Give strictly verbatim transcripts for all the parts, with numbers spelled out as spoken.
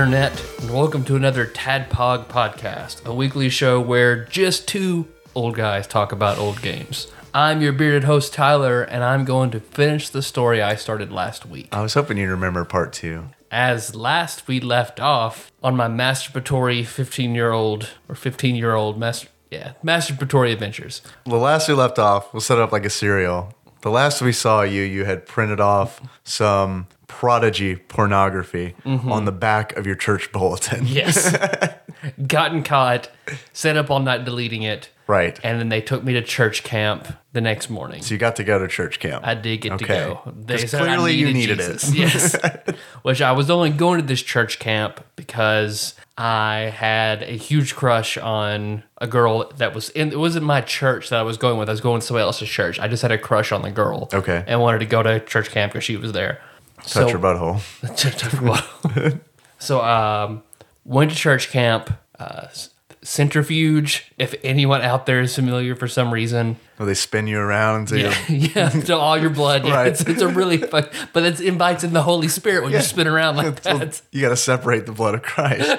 Internet, and welcome to another Tadpog podcast, a weekly show where just two old guys talk about old games. I'm your bearded host, Tyler, and I'm going to finish the story I started last week. I was hoping you'd remember part two. As last we left off on my masturbatory fifteen-year-old, or fifteen-year-old, master, yeah, masturbatory adventures. The last we left off, we'll set it up like a serial. The last we saw you, you had printed off some prodigy pornography mm-hmm. on the back of your church bulletin. Yes. Gotten caught, stayed up all night deleting it. Right. And then they took me to church camp the next morning. So you got to go to church camp. I did get okay. to go. They said clearly I needed you needed Jesus. it. Yes. Which I was only going to this church camp because I had a huge crush on a girl that was in, it wasn't my church that I was going with. I was going to somebody else's church. I just had a crush on the girl. Okay. And wanted to go to church camp because she was there. Touch so, her butthole. touch her butthole. So, um, went to church camp, uh, centrifuge, if anyone out there is familiar for some reason. Well, they spin you around until yeah, yeah, so all your blood. Yeah, right. it's, it's a really fun, but it invites in the Holy Spirit when yeah. you spin around like that. You got to separate the blood of Christ.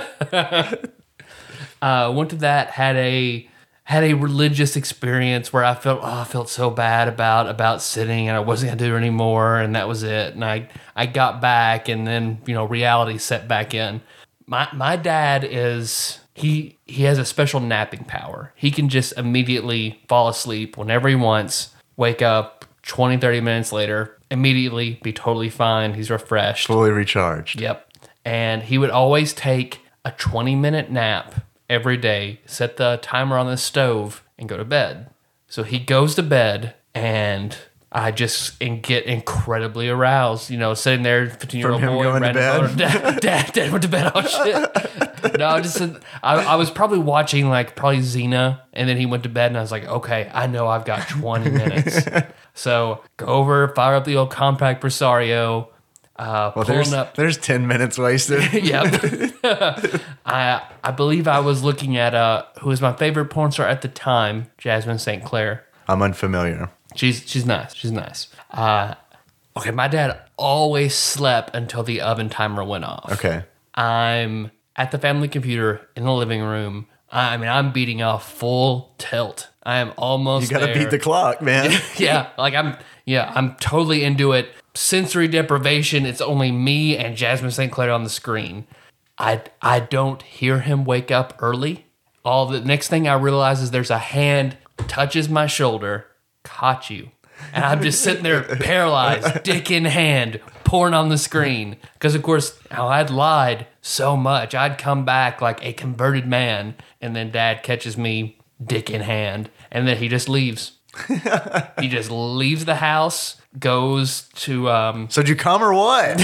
uh, went to that, had a had a religious experience where I felt oh, I felt so bad about about sitting and I wasn't gonna do it anymore, and that was it. And I I got back, and then you know reality set back in. My my dad is. He he has a special napping power. He can just immediately fall asleep whenever he wants, wake up twenty, thirty minutes later, immediately be totally fine. He's refreshed. Fully recharged. Yep. And he would always take a twenty-minute nap every day, set the timer on the stove, and go to bed. So he goes to bed, and I just and get incredibly aroused, you know, sitting there, fifteen-year-old boy, going to bed. Dad, dad, dad went to bed. Oh shit! No, just I, I was probably watching like probably Xena, and then he went to bed, and I was like, okay, I know I've got twenty minutes, so go over, fire up the old compact Presario. Uh, well, there's up. there's ten minutes wasted. Yep. I I believe I was looking at uh who was my favorite porn star at the time, Jasmine Saint Clair. I'm unfamiliar. She's she's nice. She's nice. Uh, okay, my dad always slept until the oven timer went off. Okay. I'm at the family computer in the living room. I mean, I'm beating off full tilt. I am almost You got to beat the clock, man. Yeah, like I'm yeah, I'm totally into it. Sensory deprivation. It's only me and Jasmine Saint Clair on the screen. I I don't hear him wake up early. All the next thing I realize is there's a hand touches my shoulder. Caught you. And I'm just sitting there paralyzed, dick in hand, porn on the screen. Because, of course, how I'd lied so much. I'd come back like a converted man, and then Dad catches me, dick in hand, and then he just leaves. He just leaves the house, goes to... Um, so did you come or what?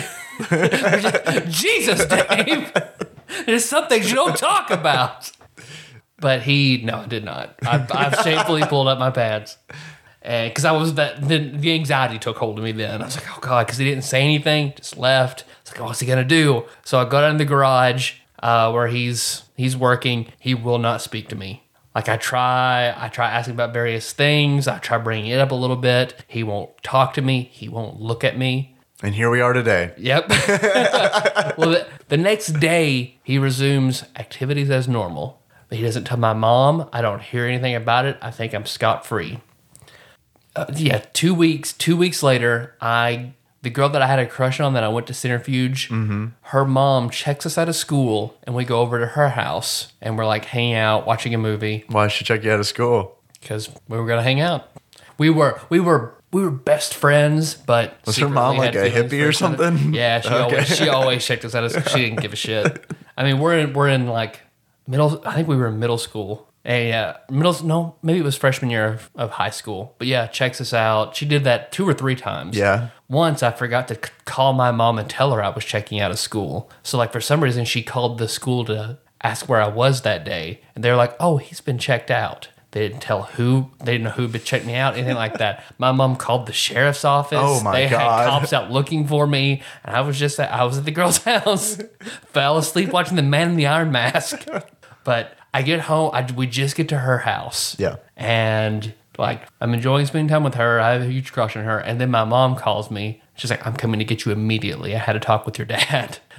Jesus, Dave! There's some things you don't talk about. But he... No, I did not. I've, I've shamefully pulled up my pants. And because I was that, the, the anxiety took hold of me then. I was like, oh God, because he didn't say anything, just left. It's like, oh, what's he gonna do? So I go down in the garage uh, where he's he's working. He will not speak to me. Like I try, I try asking about various things. I try bringing it up a little bit. He won't talk to me. He won't look at me. And here we are today. Yep. Well, the, the next day he resumes activities as normal, but he doesn't tell my mom. I don't hear anything about it. I think I'm scot-free. Uh, yeah, two weeks. Two weeks later, I the girl that I had a crush on that I went to Centrifuge. Mm-hmm. Her mom checks us out of school, and we go over to her house, and we're like hanging out, watching a movie. Why did she check you out of school? Because we were gonna hang out. We were we were we were best friends, but was her mom like a hippie or something? Yeah, she okay. always she always checked us out of school. She didn't give a shit. I mean, we're in we're in like middle. I think we were in middle school. A uh, middle, no, maybe it was freshman year of, of high school. But yeah, checks us out. She did that two or three times. Yeah. Once I forgot to c- call my mom and tell her I was checking out of school. So like for some reason she called the school to ask where I was that day, and they're like, "Oh, he's been checked out." They didn't tell who. They didn't know who had checked me out, anything like that. My mom called the sheriff's office. Oh my they God. They had cops out looking for me, and I was just at, I was at the girl's house, fell asleep watching The Man in the Iron Mask. But I get home. I, we just get to her house. Yeah. And like I'm enjoying spending time with her. I have a huge crush on her. And then my mom calls me. She's like, "I'm coming to get you immediately. I had to talk with your dad."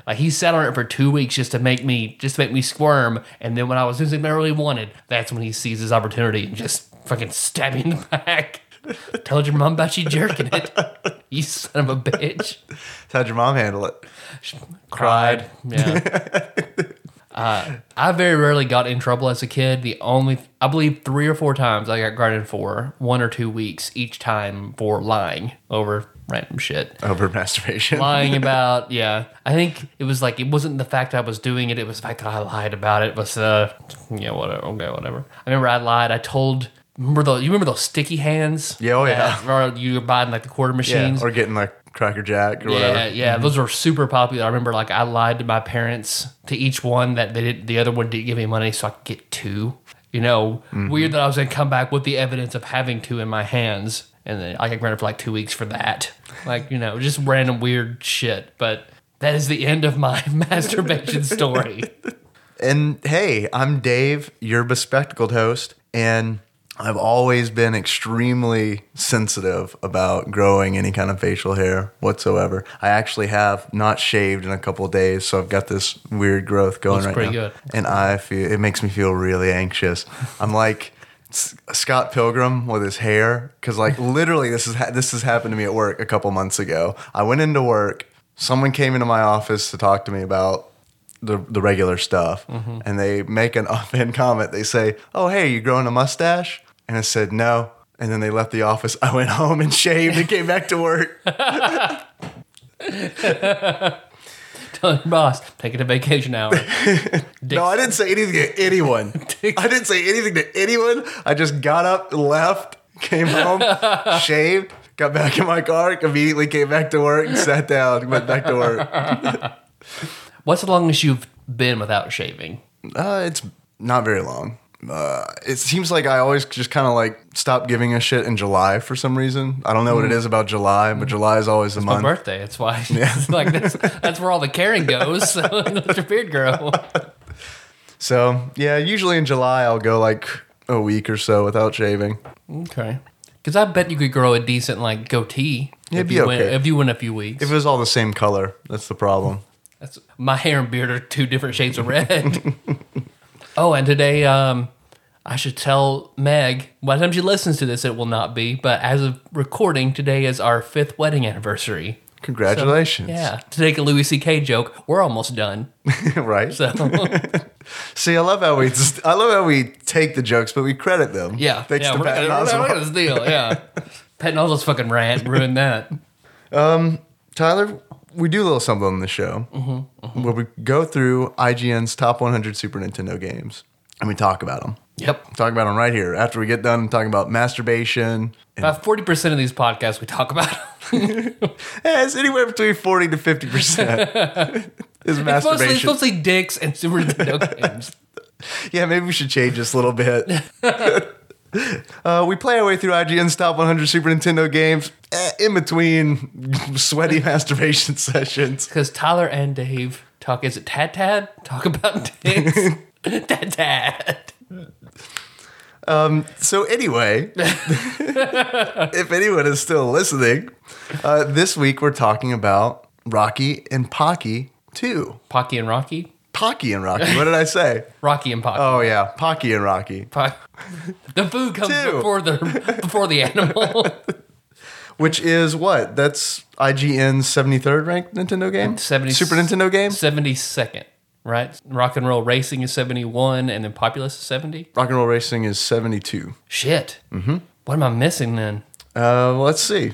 Like he sat on it for two weeks just to make me just to make me squirm. And then when I was doing something I really wanted, that's when he sees his opportunity and just fucking stab me in the back. Told your mom about you jerking it. You son of a bitch. How'd your mom handle it? She cried. Yeah. uh, I very rarely got in trouble as a kid. The only, I believe, three or four times I got grounded for one or two weeks each time for lying over random shit. Over masturbation. Lying about, yeah. I think it was like, it wasn't the fact I was doing it, it was the fact that I lied about it. It was, uh, yeah, whatever, okay, whatever. I remember I lied. I told, remember those, you remember those sticky hands? Yeah, oh yeah. Or you were buying like the quarter machines? Yeah, or getting like Cracker Jack or yeah, whatever. Yeah, yeah, those were super popular. I remember like I lied to my parents to each one that they did, the other one didn't give me money so I could get two. You know, mm-hmm. Weird that I was going to come back with the evidence of having two in my hands. And then I got grounded for like two weeks for that. Like, you know, just random weird shit. But that is the end of my masturbation story. And hey, I'm Dave, your bespectacled host. And I've always been extremely sensitive about growing any kind of facial hair whatsoever. I actually have not shaved in a couple of days, so I've got this weird growth going Looks right pretty now. Good. And I feel it makes me feel really anxious. I'm like Scott Pilgrim with his hair, because like literally this is ha- this has happened to me at work a couple months ago. I went into work, someone came into my office to talk to me about the the regular stuff, mm-hmm. and they make an offhand comment. They say, "Oh, hey, you growing a mustache?" And I said, "No." And then they left the office. I went home and shaved and came back to work. Tell your boss, take it a vacation hour. No, I didn't say anything to anyone. I didn't say anything to anyone. I just got up, left, came home, shaved, got back in my car, immediately came back to work, and sat down, went back to work. What's the longest you've been without shaving? Uh, it's not very long. Uh, it seems like I always just kind of like stop giving a shit in July for some reason. I don't know mm. what it is about July, but July is always the it's month. My birthday. That's why. Yeah. like that's, that's where all the caring goes. So let your beard grow. So yeah, usually in July I'll go like a week or so without shaving. Okay. Because I bet you could grow a decent like goatee. It'd if be you okay went, if you went a few weeks. If it was all the same color, that's the problem. That's my hair and beard are two different shades of red. Oh, and today, um, I should tell Meg, by the time she listens to this, it will not be, but as of recording, today is our fifth wedding anniversary. Congratulations. So, yeah. To take a Louis C K joke, we're almost done. Right. So See, I love how we just, I love how we take the jokes, but we credit them. Yeah. Thanks yeah, to we're Pat not Oswalt. gonna this deal, yeah. Pat Oswalt's fucking rant ruined that. Um, Tyler, we do a little something on the show mm-hmm, mm-hmm. where we go through I G N's top one hundred Super Nintendo games and we talk about them. Yep. Talk about them right here. After we get done talking about masturbation. About forty percent of these podcasts we talk about. Yeah, it's anywhere between forty to fifty percent is masturbation. It's mostly, it's mostly dicks and Super Nintendo games. Yeah, maybe we should change this a little bit. Uh, we play our way through I G N's top one hundred Super Nintendo games eh, in between sweaty masturbation sessions. Because Tyler and Dave talk, is it Tad Tad? Talk about dicks. Tad Tad. Um, so anyway, if anyone is still listening, uh, this week we're talking about Rocky and Pocky two. Pocky and Rocky? Pocky and Rocky. What did I say? Rocky and Pocky. Oh yeah, Pocky and Rocky. Po- the food comes Two. before the before the animal. Which is what? That's I G N's seventy-third ranked Nintendo game? seventy Super Nintendo game? seventy-second, right? Rock and Roll Racing is seventy-one, and then Populous is seventy? Rock and Roll Racing is seventy-two. Shit. Mm-hmm. What am I missing then? Uh, let's see.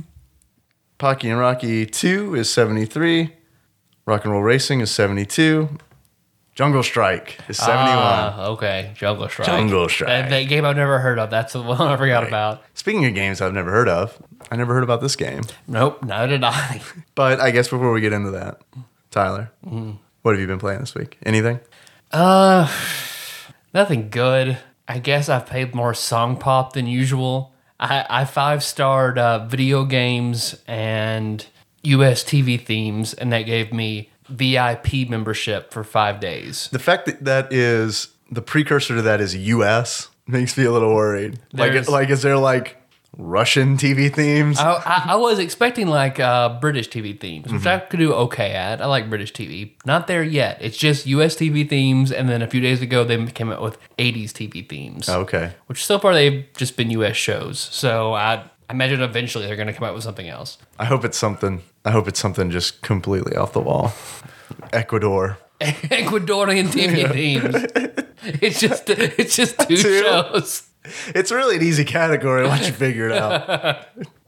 Pocky and Rocky two is seventy-three. Rock and Roll Racing is seventy-two. Jungle Strike is seventy-one. Ah, okay. Jungle Strike. Jungle Strike. That, that game I've never heard of. That's the one I forgot Right. about. Speaking of games I've never heard of, I never heard about this game. Nope, neither did I. But I guess before we get into that, Tyler, mm. what have you been playing this week? Anything? Uh, nothing good. I guess I've played more Song Pop than usual. I, I five-starred uh, video games and U S T V themes, and that gave me V I P membership for five days. The fact that that is, the precursor to that is U S makes me a little worried. Like, There's- like, is there like Russian T V themes. I, I, I was expecting like uh, British T V themes, which mm-hmm. I could do okay at. I like British T V. Not there yet. It's just U S T V themes, and then a few days ago they came out with eighties T V themes. Okay. Which so far they've just been U S shows. So I, I imagine eventually they're going to come out with something else. I hope it's something. I hope it's something just completely off the wall. Ecuador. Ecuadorian T V yeah. themes. It's just it's just two, two shows. It's really an easy category once you figure it out.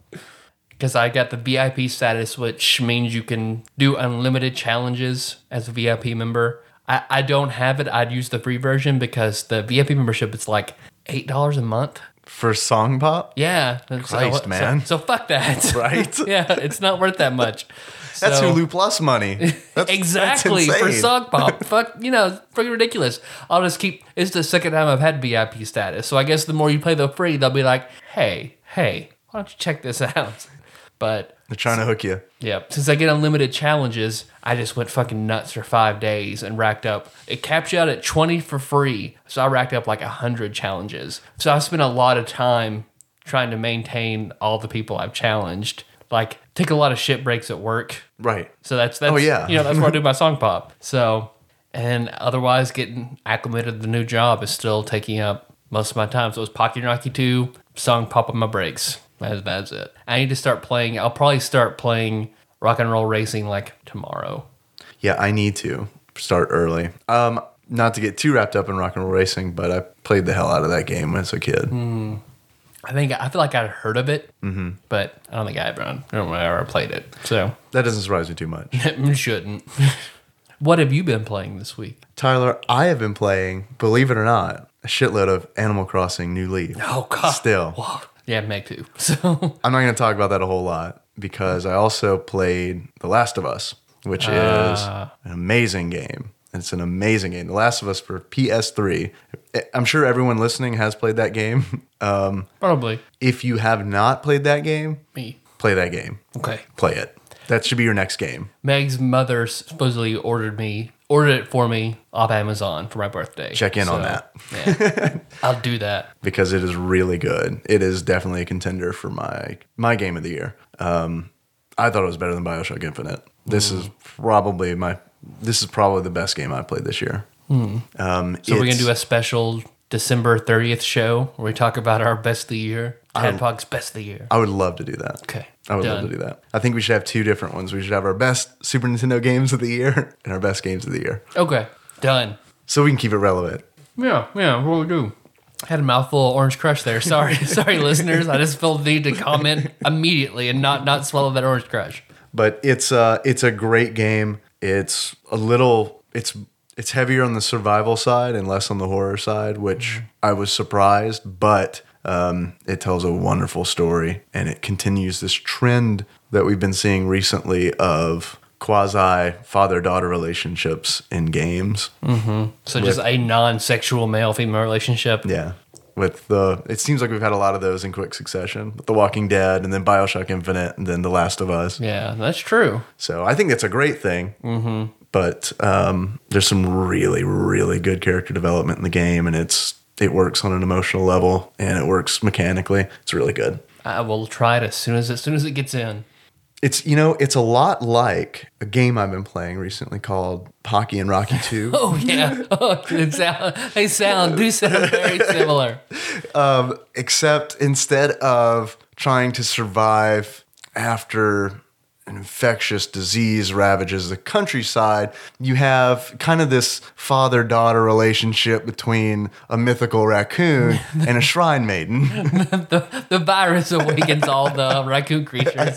Because I got the V I P status, which means you can do unlimited challenges as a V I P member. I, I don't have it. I'd use the free version because the V I P membership is like eight dollars a month. For Song Pop? Yeah. Christ, so, man. So, so fuck that. Right? Yeah, it's not worth that much. That's so, Hulu Plus money. That's, exactly. that's for Song Pop. Fuck, you know, it's freaking ridiculous. I'll just keep, it's the second time I've had V I P status. So I guess the more you play the free, they'll be like, hey, hey, why don't you check this out? But they're trying to hook you. Yeah. Since I get unlimited challenges, I just went fucking nuts for five days and racked up. It caps you out at twenty for free. So I racked up like one hundred challenges. So I spent a lot of time trying to maintain all the people I've challenged. Like, take a lot of shit breaks at work. Right. So that's, that's oh, yeah. you know, that's where I do my Song Pop. So, and otherwise getting acclimated to the new job is still taking up most of my time. So it was Pocky and Rocky two, Song Pop on my breaks. That's, that's it. I need to start playing. I'll probably start playing Rock and Roll Racing like tomorrow. Yeah, I need to start early. Um, not to get too wrapped up in Rock and Roll Racing, but I played the hell out of that game as a kid. Mm. I think I feel like I'd heard of it, mm-hmm. but I don't think I ever, I don't know if I ever played it. So that doesn't surprise me too much. It shouldn't. What have you been playing this week, Tyler? I have been playing, believe it or not, a shitload of Animal Crossing New Leaf. Oh God, still. Whoa. Yeah, Meg too. So I'm not going to talk about that a whole lot because I also played The Last of Us, which uh. is an amazing game. It's an amazing game. The Last of Us for P S three. I'm sure everyone listening has played that game. Um, Probably. If you have not played that game, me play that game. Okay. Play it. That should be your next game. Meg's mother supposedly ordered me, ordered it for me off Amazon for my birthday. Check in so, on that. Yeah, I'll do that. Because it is really good. It is definitely a contender for my my game of the year. Um, I thought it was better than BioShock Infinite. This mm. is probably my... This is probably the best game I've played this year. Hmm. Um, so we're going to do a special December thirtieth show where we talk about our best of the year. Tadpog's best of the year. I would love to do that. Okay. I would Done. love to do that. I think we should have two different ones. We should have our best Super Nintendo games of the year and our best games of the year. Okay. Done. So we can keep it relevant. Yeah. Yeah. What we do. I had a mouthful of Orange Crush there. Sorry. Sorry, listeners. I just felt the need to comment immediately and not, not swallow that Orange Crush. But it's uh, it's a great game. It's a little, it's it's heavier on the survival side and less on the horror side, which mm. I was surprised, but um, it tells a wonderful story, and it continues this trend that we've been seeing recently of quasi father-daughter relationships in games. Mm-hmm. So with, just a non-sexual male-female relationship. Yeah. With the, it seems like we've had a lot of those in quick succession. With The Walking Dead, and then BioShock Infinite, and then The Last of Us. Yeah, that's true. So I think that's a great thing. Mm-hmm. But um, there's some really, really good character development in the game, and it's it works on an emotional level, and it works mechanically. It's really good. I will try it as soon as as soon as it gets in. It's, you know, it's a lot like a game I've been playing recently called Pocky and Rocky two. Oh, yeah. Oh, it sound, they sound, do sound very similar. Um, except instead of trying to survive after an infectious disease ravages the countryside, you have kind of this father-daughter relationship between a mythical raccoon and a shrine maiden. the, the virus awakens all the raccoon creatures.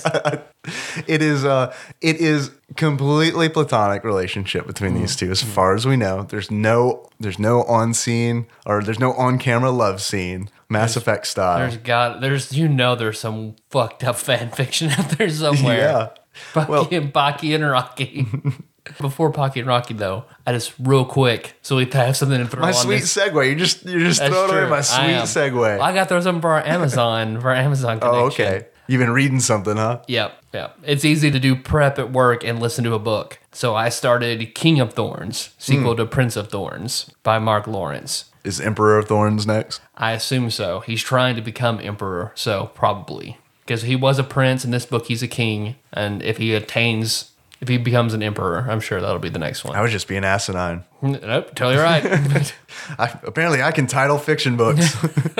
It is uh, it is completely platonic relationship between mm. these two, as far as we know. There's no there's no on scene or there's no on camera love scene, Mass there's, Effect style. There's got there's you know there's some fucked up fan fiction out there somewhere. Yeah, Pocky well, and Pocky and Rocky. Before Pocky and Rocky, though, I just real quick, so we have something to throw my on sweet this. segue. You just you just throwing away my sweet segue. I got to throw something for our Amazon for our Amazon connection. Oh, okay. You've been reading something, huh? Yep, yep. It's easy to do prep at work and listen to a book. So I started King of Thorns, sequel mm. to Prince of Thorns by Mark Lawrence. Is Emperor of Thorns next? I assume so. He's trying to become emperor, so probably. Because he was a prince, in this book he's a king, and if he attains, if he becomes an emperor, I'm sure that'll be the next one. I was just being asinine. Nope, totally right. I, apparently I can title fiction books.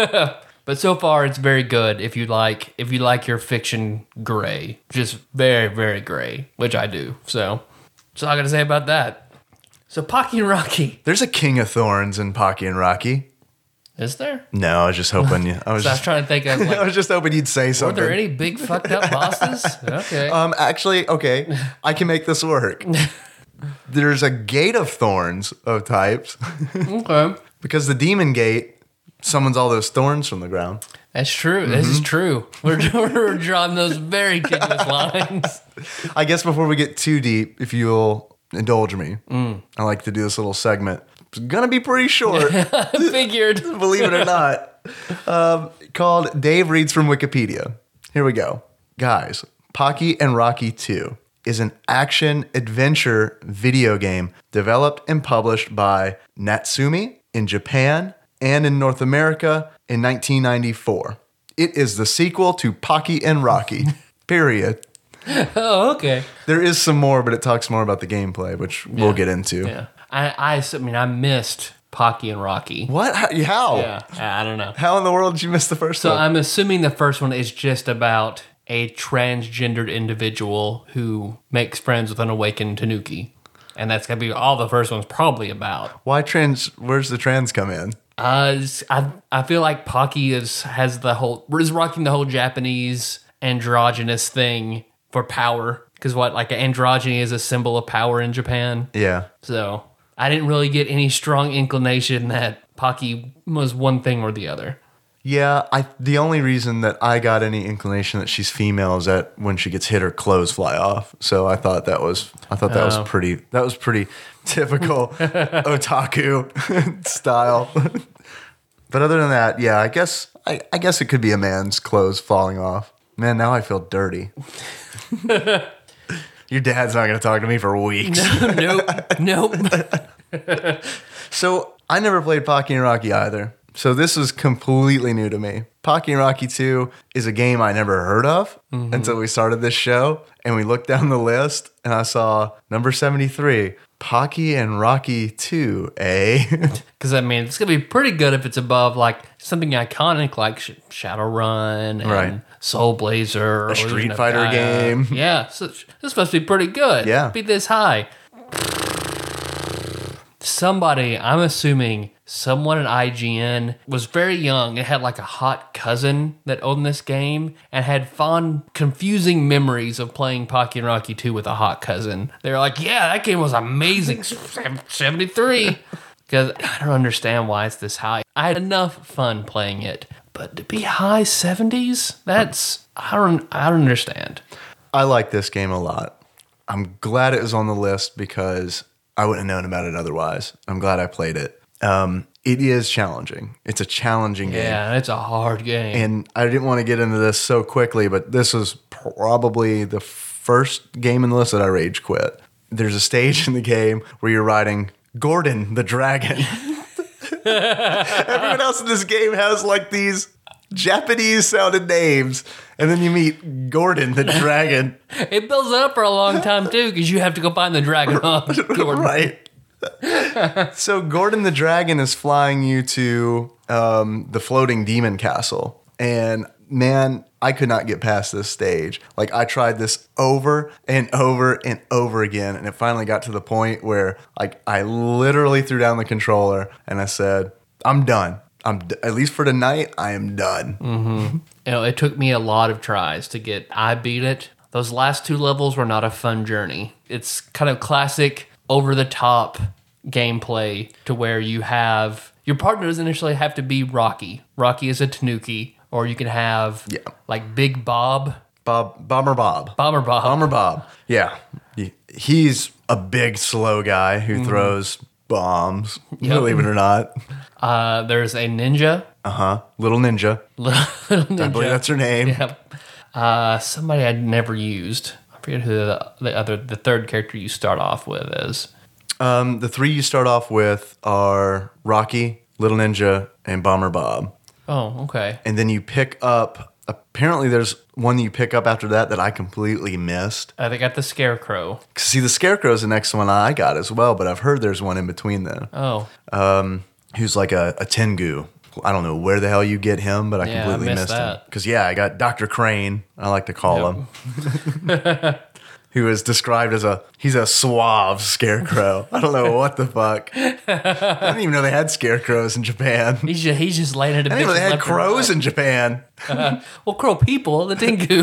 But so far it's very good if you like if you like your fiction gray. Just very, very gray, which I do. So that's all I gotta say about that. So Pocky and Rocky. There's a King of Thorns in Pocky and Rocky. Is there? No, I was just hoping you. I was, So I was just, trying to think of like, I was just hoping you'd say were something. there any big fucked up bosses? Okay. Um, actually, okay, I can make this work. There's a Gate of Thorns of types Okay. because the Demon Gate summons all those thorns from the ground. That's true. This Mm-hmm. is true. We're, we're drawing those very tenuous lines. I guess before we get too deep, if you'll indulge me, Mm. I like to do this little segment. It's gonna be pretty short, I figured. believe it or not. Um, called Dave Reads from Wikipedia. Here we go. Guys, Pocky and Rocky two is an action-adventure video game developed and published by Natsumi in Japan and in North America in nineteen ninety-four. It is the sequel to Pocky and Rocky, period. Oh, okay. There is some more, but it talks more about the gameplay, which we'll get into. Yeah. I, I, I mean, I missed Pocky and Rocky. What? How? how? Yeah. I don't know. How in the world did you miss the first So one? I'm assuming the first one is just about a transgendered individual who makes friends with an awakened Tanuki. And that's going to be all the first one's probably about. Why trans? Where's the trans come in? Uh, it's- I I feel like Pocky is has the whole is rocking the whole Japanese androgynous thing for power, because what like androgyny is a symbol of power in Japan. Yeah. So I didn't really get any strong inclination that Pocky was one thing or the other. Yeah, I the only reason that I got any inclination that she's female is that when she gets hit, her clothes fly off. So I thought that was I thought that Oh. was pretty that was pretty typical otaku style. But other than that, yeah, I guess I, I guess it could be a man's clothes falling off. Man, now I feel dirty. Your dad's not going to talk to me for weeks. Nope, nope. So I never played Pocky and Rocky either. So this was completely new to me. Pocky and Rocky two is a game I never heard of Mm-hmm. until we started this show. And we looked down the list and I saw number seventy-three, Pocky and Rocky two, eh? Because I mean, it's gonna be pretty good if it's above like something iconic like Sh- Shadowrun and Right. Soul Blazer, A Street Fighter game. Yeah, so this is supposed to be pretty good. Yeah. Be this high. Somebody, I'm assuming someone at I G N was very young and had like a hot cousin that owned this game and had fond, confusing memories of playing Pocky and Rocky two with a hot cousin. They were like, yeah, that game was amazing. seventy-three. Because I don't understand why it's this high. I had enough fun playing it, but to be high seventies, that's, I don't, I don't understand. I like this game a lot. I'm glad it was on the list because I wouldn't have known about it otherwise. I'm glad I played it. Um, it is challenging. It's a challenging game. Yeah, it's a hard game. And I didn't want to get into this so quickly, but this was probably the first game in the list that I rage quit. There's a stage in the game where you're riding Gordon the dragon. Everyone else in this game has like these Japanese sounded names, and then you meet Gordon the dragon. It builds up for a long time too, because you have to go find the dragon. Oh, Gordon. Right. So Gordon the dragon is flying you to um, the floating demon castle, and man, I could not get past this stage. Like I tried this over and over and over again, and it finally got to the point where like I literally threw down the controller and I said, "I'm done. I'm d- at least for tonight. I am done." You know, it took me a lot of tries to get. I beat it. Those last two levels were not a fun journey. It's kind of classic, over the top gameplay to where you have your partner doesn't initially have to be Rocky. Rocky is a Tanuki, or you can have Yeah. like Big Bob, Bob, Bomber Bob, Bomber Bob. Bomber Bob. Yeah, He- he's a big slow guy who throws bombs. Believe it or not. Uh, there's a ninja, Uh huh. Little ninja. little ninja. I believe that's her name. Yep. Uh, somebody I'd never used. I forget who the, the other, the third character you start off with is. Um, the three you start off with are Rocky, Little Ninja, and Bomber Bob. Oh, okay. And then you pick up, apparently there's one that you pick up after that that I completely missed. Uh, they got the Scarecrow. See, the Scarecrow's the next one I got as well, but I've heard there's one in between them. Oh. Um, who's like a, a Tengu. I don't know where the hell you get him, but I Yeah, completely I missed missed him. that. Because, yeah, I got Doctor Crane, I like to call Yep. him. Who is described as a, he's a suave scarecrow. I don't know what the fuck. I didn't even know they had scarecrows in Japan. He's just, he's just laying at a I didn't know bitch they had left and crows right. in Japan. Uh, well, crow people, the Tengu.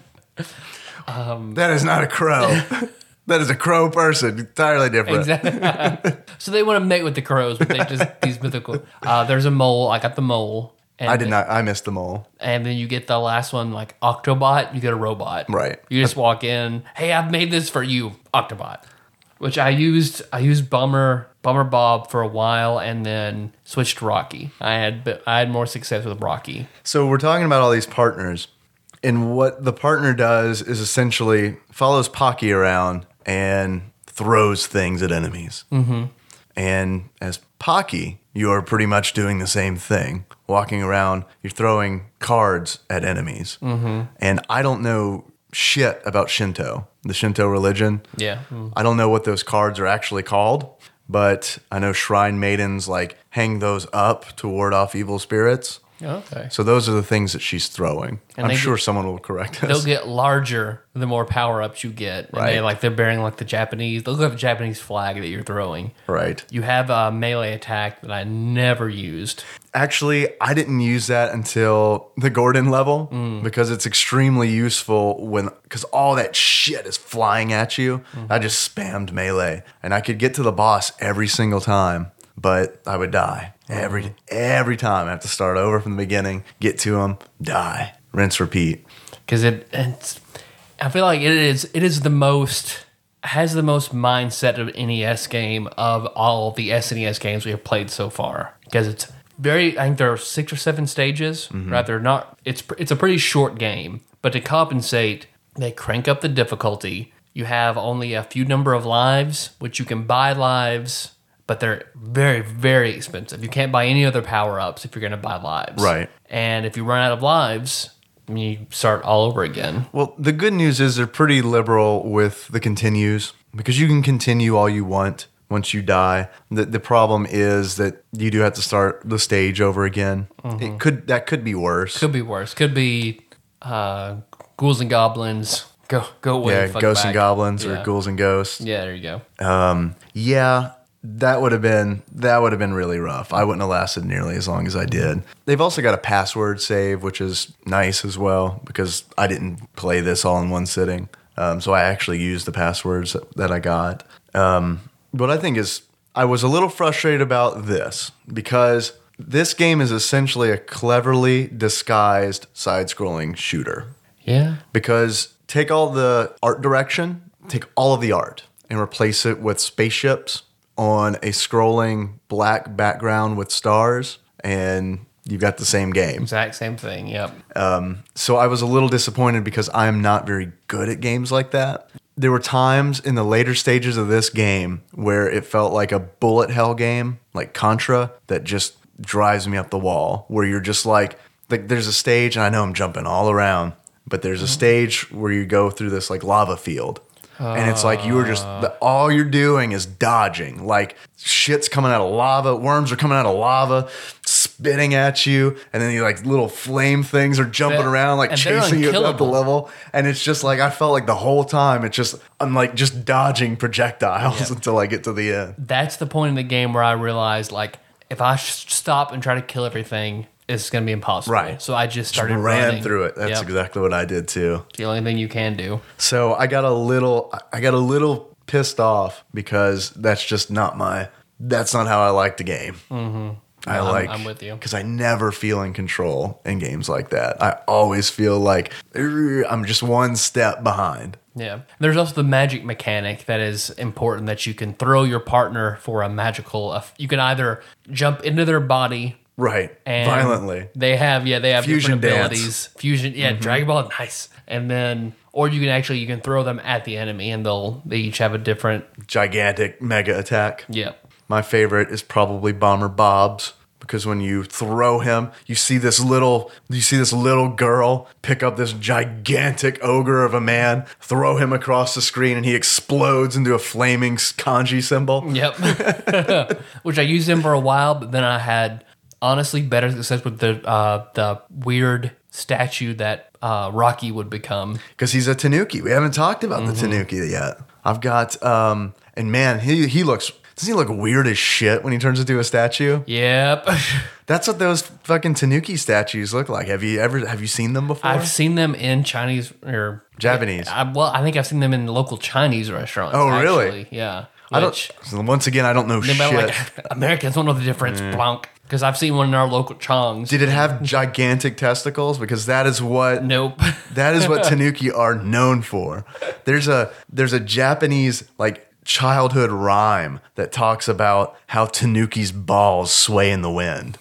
That is not a crow. That is a crow person. Entirely different. Exactly. So they want to mate with the crows, but they just, these mythical. Uh, there's a mole. I got the mole. And I did not, I missed them all. And then you get the last one, like Octobot. You get a robot. Right. You just walk in. Hey, I've made this for you, Octobot. Which I used. I used Bummer Bummer Bob for a while, and then switched to Rocky. I had I had more success with Rocky. So we're talking about all these partners, and what the partner does is essentially follows Pocky around and throws things at enemies. Mm-hmm. And as Pocky, you're pretty much doing the same thing. Walking around, you're throwing cards at enemies. Mm-hmm. And I don't know shit about Shinto, the Shinto religion. Yeah. Mm. I don't know what those cards are actually called, but I know shrine maidens like hang those up to ward off evil spirits. Okay. So those are the things that she's throwing. And I'm they sure get- someone will correct us. They'll get larger the more power ups you get. And they Right. like they're bearing like the Japanese. They'll have a Japanese flag that you're throwing. Right. You have a melee attack that I never used. Actually, I didn't use that until the Gordon level Mm. because it's extremely useful when because all that shit is flying at you. Mm-hmm. I just spammed melee and I could get to the boss every single time, but I would die every Mm-hmm. every time. I have to start over from the beginning, get to him, die, rinse, repeat. Because it, it's, I feel like it is, it is the most, has the most mindset of N E S game of all the S N E S games we have played so far. Because it's very, I think there are six or seven stages. Mm-hmm. Right, they're not. It's it's a pretty short game, but to compensate, they crank up the difficulty. You have only a few number of lives, which you can buy lives, but they're very very expensive. You can't buy any other power ups if you're going to buy lives. Right. And if you run out of lives, you start all over again. Well, the good news is they're pretty liberal with the continues because you can continue all you want once you die. The the problem is that you do have to start the stage over again. It could that could be worse. Could be worse. Could be uh, ghouls and goblins. Go go away. yeah, fuck ghosts and back. goblins Yeah. or ghouls and ghosts. Yeah, there you go. Um, yeah, that would have been that would have been really rough. I wouldn't have lasted nearly as long as I did. They've also got a password save, which is nice as well because I didn't play this all in one sitting. Um, so I actually used the passwords that, that I got. Um, what I think is I was a little frustrated about this because this game is essentially a cleverly disguised side-scrolling shooter. Yeah. Because take all the art direction, take all of the art, and replace it with spaceships on a scrolling black background with stars, and you've got the same game. Exact same thing. Yep. So I was a little disappointed because I am not very good at games like that. There were times in the later stages of this game where it felt like a bullet hell game, like Contra, that just drives me up the wall, where you're just like, like there's a stage, and I know I'm jumping all around, but there's a stage where you go through this like lava field. And it's like you were just, the, all you're doing is dodging. Like shit's coming out of lava, worms are coming out of lava, spitting at you, and then you like little flame things are jumping They're- around, like and they're chasing you up the unkillable. level. And it's just like, I felt like the whole time, it's just, I'm like just dodging projectiles Yeah. until I get to the end. That's the point in the game where I realized, like, if I sh- stop and try to kill everything, it's going to be impossible. Right. So I just Just started ran running. through it. That's Yep. exactly what I did too. the only thing you can do. So I got a little, I got a little pissed off because that's just not my, that's not how I like the game. Mm-hmm. I I'm- like, I'm with you. because I never feel in control in games like that. I always feel like "Ugh, I'm just one step behind. Yeah. There's also the magic mechanic that is important, that you can throw your partner for a magical. You can either jump into their body. Right. And Violently. They have, yeah, they have Fusion different dance. abilities. Fusion, yeah, Dragon Ball, nice. And then, or you can actually, you can throw them at the enemy and they'll, they each have a different, Gigantic mega attack. yeah. My favorite is probably Bomber Bob's because when you throw him, you see this little you see this little girl pick up this gigantic ogre of a man, throw him across the screen, and he explodes into a flaming kanji symbol. Yep. Which I used him for a while, but then I had honestly better success with the uh, the weird statue that uh, Rocky would become. Because he's a Tanuki. We haven't talked about mm-hmm. the Tanuki yet. I've got, um, and man, he he looks, doesn't he look weird as shit when he turns into a statue? Yep. That's what those fucking Tanuki statues look like. Have you ever, have you seen them before? I've seen them in Chinese or Japanese. I, well, I think I've seen them in local Chinese restaurants. Oh, actually. really? Yeah. I don't, once again, I don't know shit. Like, Americans don't know the difference, mm. blank. Because I've seen one in our local Chongs. Did it have gigantic testicles? Because that is what nope. That is what Tanuki are known for. There's a there's a Japanese like childhood rhyme that talks about how Tanuki's balls sway in the wind.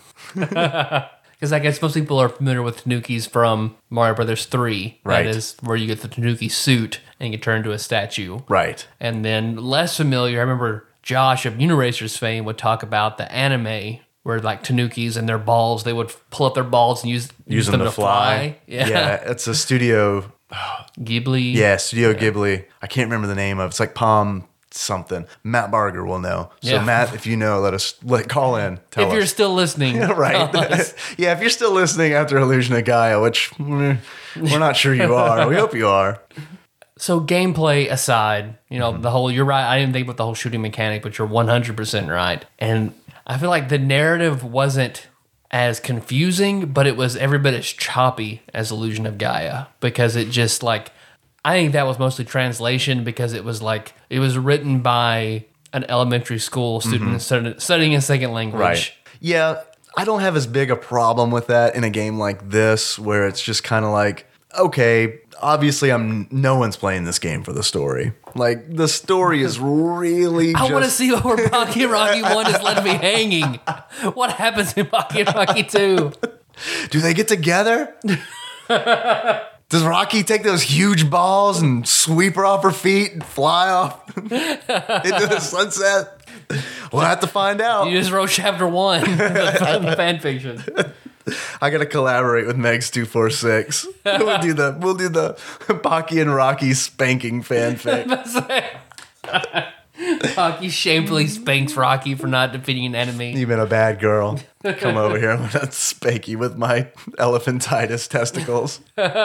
Because I guess most people are familiar with Tanukis from Mario Brothers three. Right. That is where you get the Tanuki suit and you turn into a statue. Right. And then less familiar, I remember Josh of Uniracers fame would talk about the anime where like Tanukis and their balls, they would pull up their balls and use, use, use them, them to fly. fly. Yeah. yeah, it's a studio. Ghibli. Yeah, Studio yeah. Ghibli. I can't remember the name of it. It's like Palm something. Matt Barger will know. So yeah. Matt, if you know, let us let call in. Tell if us. You're still listening. Right. Yeah, if you're still listening after Illusion of Gaia, which we're not sure you are. We hope you are. So gameplay aside, you know, mm-hmm. the whole, you're right. I didn't think about the whole shooting mechanic, but you're one hundred percent right. And I feel like the narrative wasn't as confusing, but it was every bit as choppy as Illusion of Gaia because it just like, I think that was mostly translation because it was like, it was written by an elementary school student mm-hmm. studying, studying a second language. Right. Yeah, I don't have as big a problem with that in a game like this where it's just kind of like, okay, obviously I'm no one's playing this game for the story. Like, the story is really just... I want to see where Rocky and Rocky one is left me hanging. What happens in Rocky and Rocky two? Do they get together? Does Rocky take those huge balls and sweep her off her feet and fly off into the sunset? We'll have to find out. You just wrote chapter one of the fan fiction. I gotta collaborate with Megs two four six. We'll do the we'll do the Pocky and Rocky spanking fanfic. Pocky shamefully spanks Rocky for not defeating an enemy. You've been a bad girl. Come over here. I'm gonna spank you with my elephantitis testicles.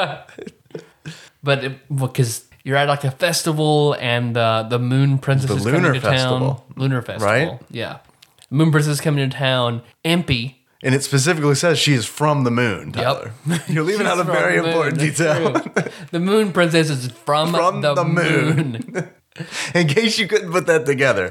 But because you're at like a festival and uh, the Moon Princess the is Lunar coming to Festival. town. Lunar Festival, right? Yeah, Moon Princess is coming to town. Impy. And it specifically says she is from the moon, Tyler. Yep. You're leaving out a very important detail. The Moon Princess is from, from the, the moon. moon. In case you couldn't put that together.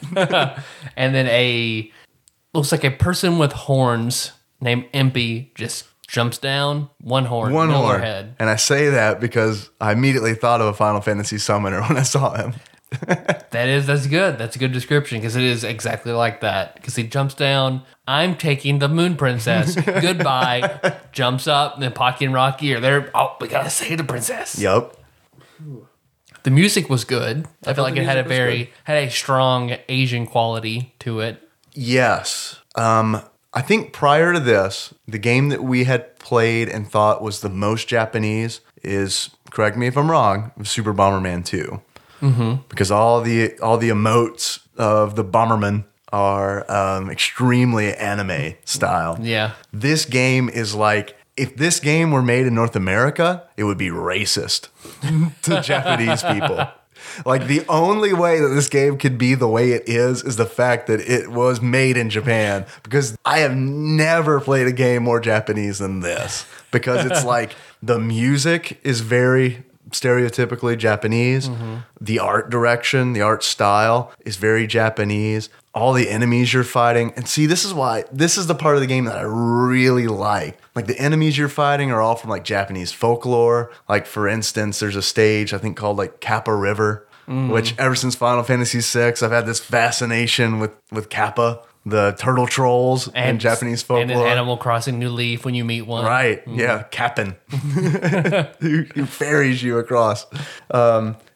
And then a, looks like a person with horns named Impy just jumps down, one horn, one no horn. Head. And I say that because I immediately thought of a Final Fantasy summoner when I saw him. That is, that's good. That's a good description because it is exactly like that. Because he jumps down, I'm taking the Moon Princess. Goodbye. Jumps up, and then Pocky and Rocky are there. Oh, we gotta save the princess. Yep. The music was good. I, I feel like it had a very, good. had a strong Asian quality to it. Yes. Um, I think prior to this, the game that we had played and thought was the most Japanese is, correct me if I'm wrong, Super Bomberman two. Mm-hmm. Because all the all the emotes of the Bomberman are um, extremely anime style. Yeah. This game is like, if this game were made in North America, it would be racist to Japanese people. Like, the only way that this game could be the way it is is the fact that it was made in Japan. Because I have never played a game more Japanese than this. Because it's like, the music is very stereotypically Japanese. Mm-hmm. The art direction, the art style is very Japanese. All the enemies you're fighting. And see, this is why, this is the part of the game that I really like. Like, the enemies you're fighting are all from like Japanese folklore. Like, for instance, there's a stage I think called like Kappa River, mm. which ever since Final Fantasy six, I've had this fascination with, with Kappa, the turtle trolls and, in Japanese folklore. And in Animal Crossing New Leaf when you meet one. Right, mm. yeah, Kapp'n, who, who ferries you across. Um,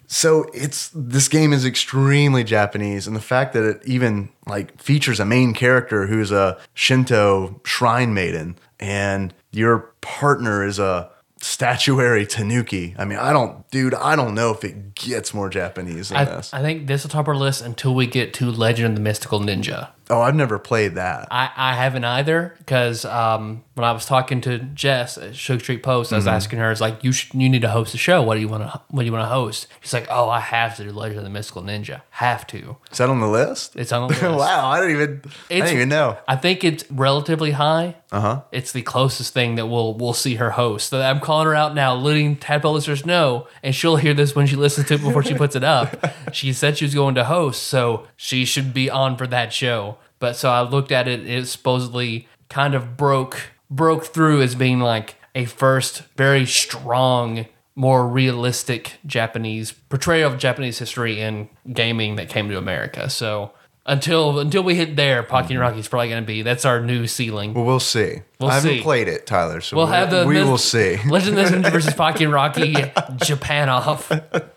So it's this game is extremely Japanese, and the fact that it even like features a main character who's a Shinto shrine maiden, and your partner is a statuary tanuki. I mean, I don't, dude, I don't know if it gets more Japanese than I, this. I think this will top our list until we get to Legend of the Mystical Ninja. Oh, I've never played that. I, I haven't either because um, when I was talking to Jess at Sugar Street Post, I was Mm-hmm. asking her, "It's like you should, you need to host a show. What do you want to What do you want to host?" She's like, "Oh, I have to do Legend of the Mystical Ninja. Have to. Is that on the list? It's on the list." Wow, I didn't even, I It's- didn't even know. I think it's relatively high. Uh huh. It's the closest thing that we'll we'll see her host. So I'm calling her out now, letting Tadpole listeners know, and she'll hear this when she listens to it before she puts it up. She said she was going to host, so she should be on for that show. But so I looked at it, it supposedly kind of broke broke through as being like a first very strong, more realistic Japanese portrayal of Japanese history in gaming that came to America. So until until we hit there, Pocky and Rocky's probably going to be, that's our new ceiling. Well, we'll see. We'll I haven't see. played it, Tyler, so We'll we, have the we Myth- will see. Legend of the Ninja versus Pocky and Rocky Japan off.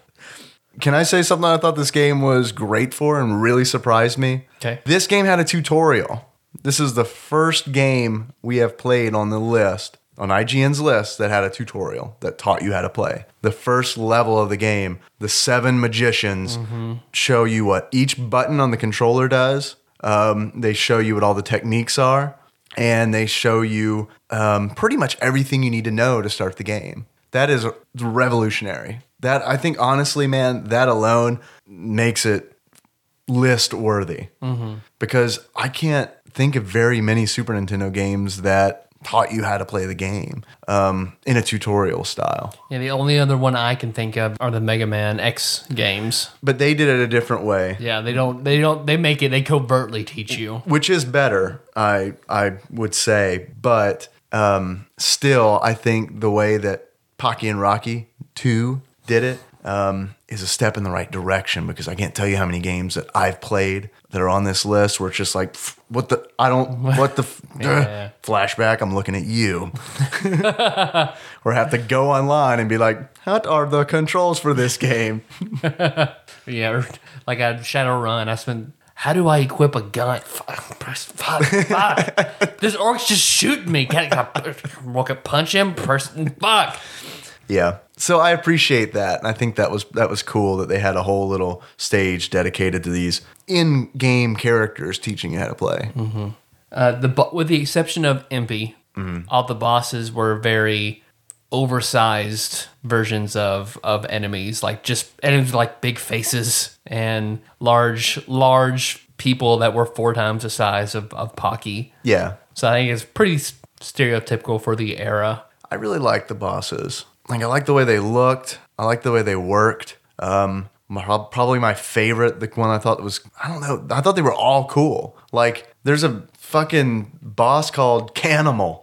Can I say something I thought this game was great for and really surprised me? Okay. This game had a tutorial. This is the first game we have played on the list, on I G N's list, that had a tutorial that taught you how to play. The first level of the game, the seven magicians show you what each button on the controller does. Um, they show you what all the techniques are, and they show you um, pretty much everything you need to know to start the game. That is revolutionary. That, I think, honestly, man, that alone makes it list worthy. Mm-hmm. Because I can't think of very many Super Nintendo games that taught you how to play the game um, in a tutorial style. Yeah, the only other one I can think of are the Mega Man X games. But they did it a different way, Yeah, they don't they don't they make it they covertly teach you. which is better, I I would say. But um, still, I think the way that Pocky and Rocky two did it um, is a step in the right direction, because I can't tell you how many games that I've played that are on this list where it's just like, pff, what the, I don't, what the, f- Yeah. flashback, I'm looking at you. Or have to go online and be like, what are the controls for this game? Yeah, or like a Shadowrun. I spent. How do I equip a gun? Fuck, press, fuck, fuck. This orc's just shooting me. Can't I walk up, punch him? Person, fuck. Yeah. So I appreciate that. And I think that was that was cool that they had a whole little stage dedicated to these in-game characters teaching you how to play. Uh, the bo- with the exception of Impy, all the bosses were very oversized versions of of enemies, like just enemies with like big faces and large large people that were four times the size of of Pocky. Yeah. So I think it's pretty s- stereotypical for the era. I really liked the bosses. Like, I liked the way they looked. I liked the way they worked. Um, my- probably my favorite, the one I thought was, I don't know, I thought they were all cool. Like, there's a fucking boss called Canimal.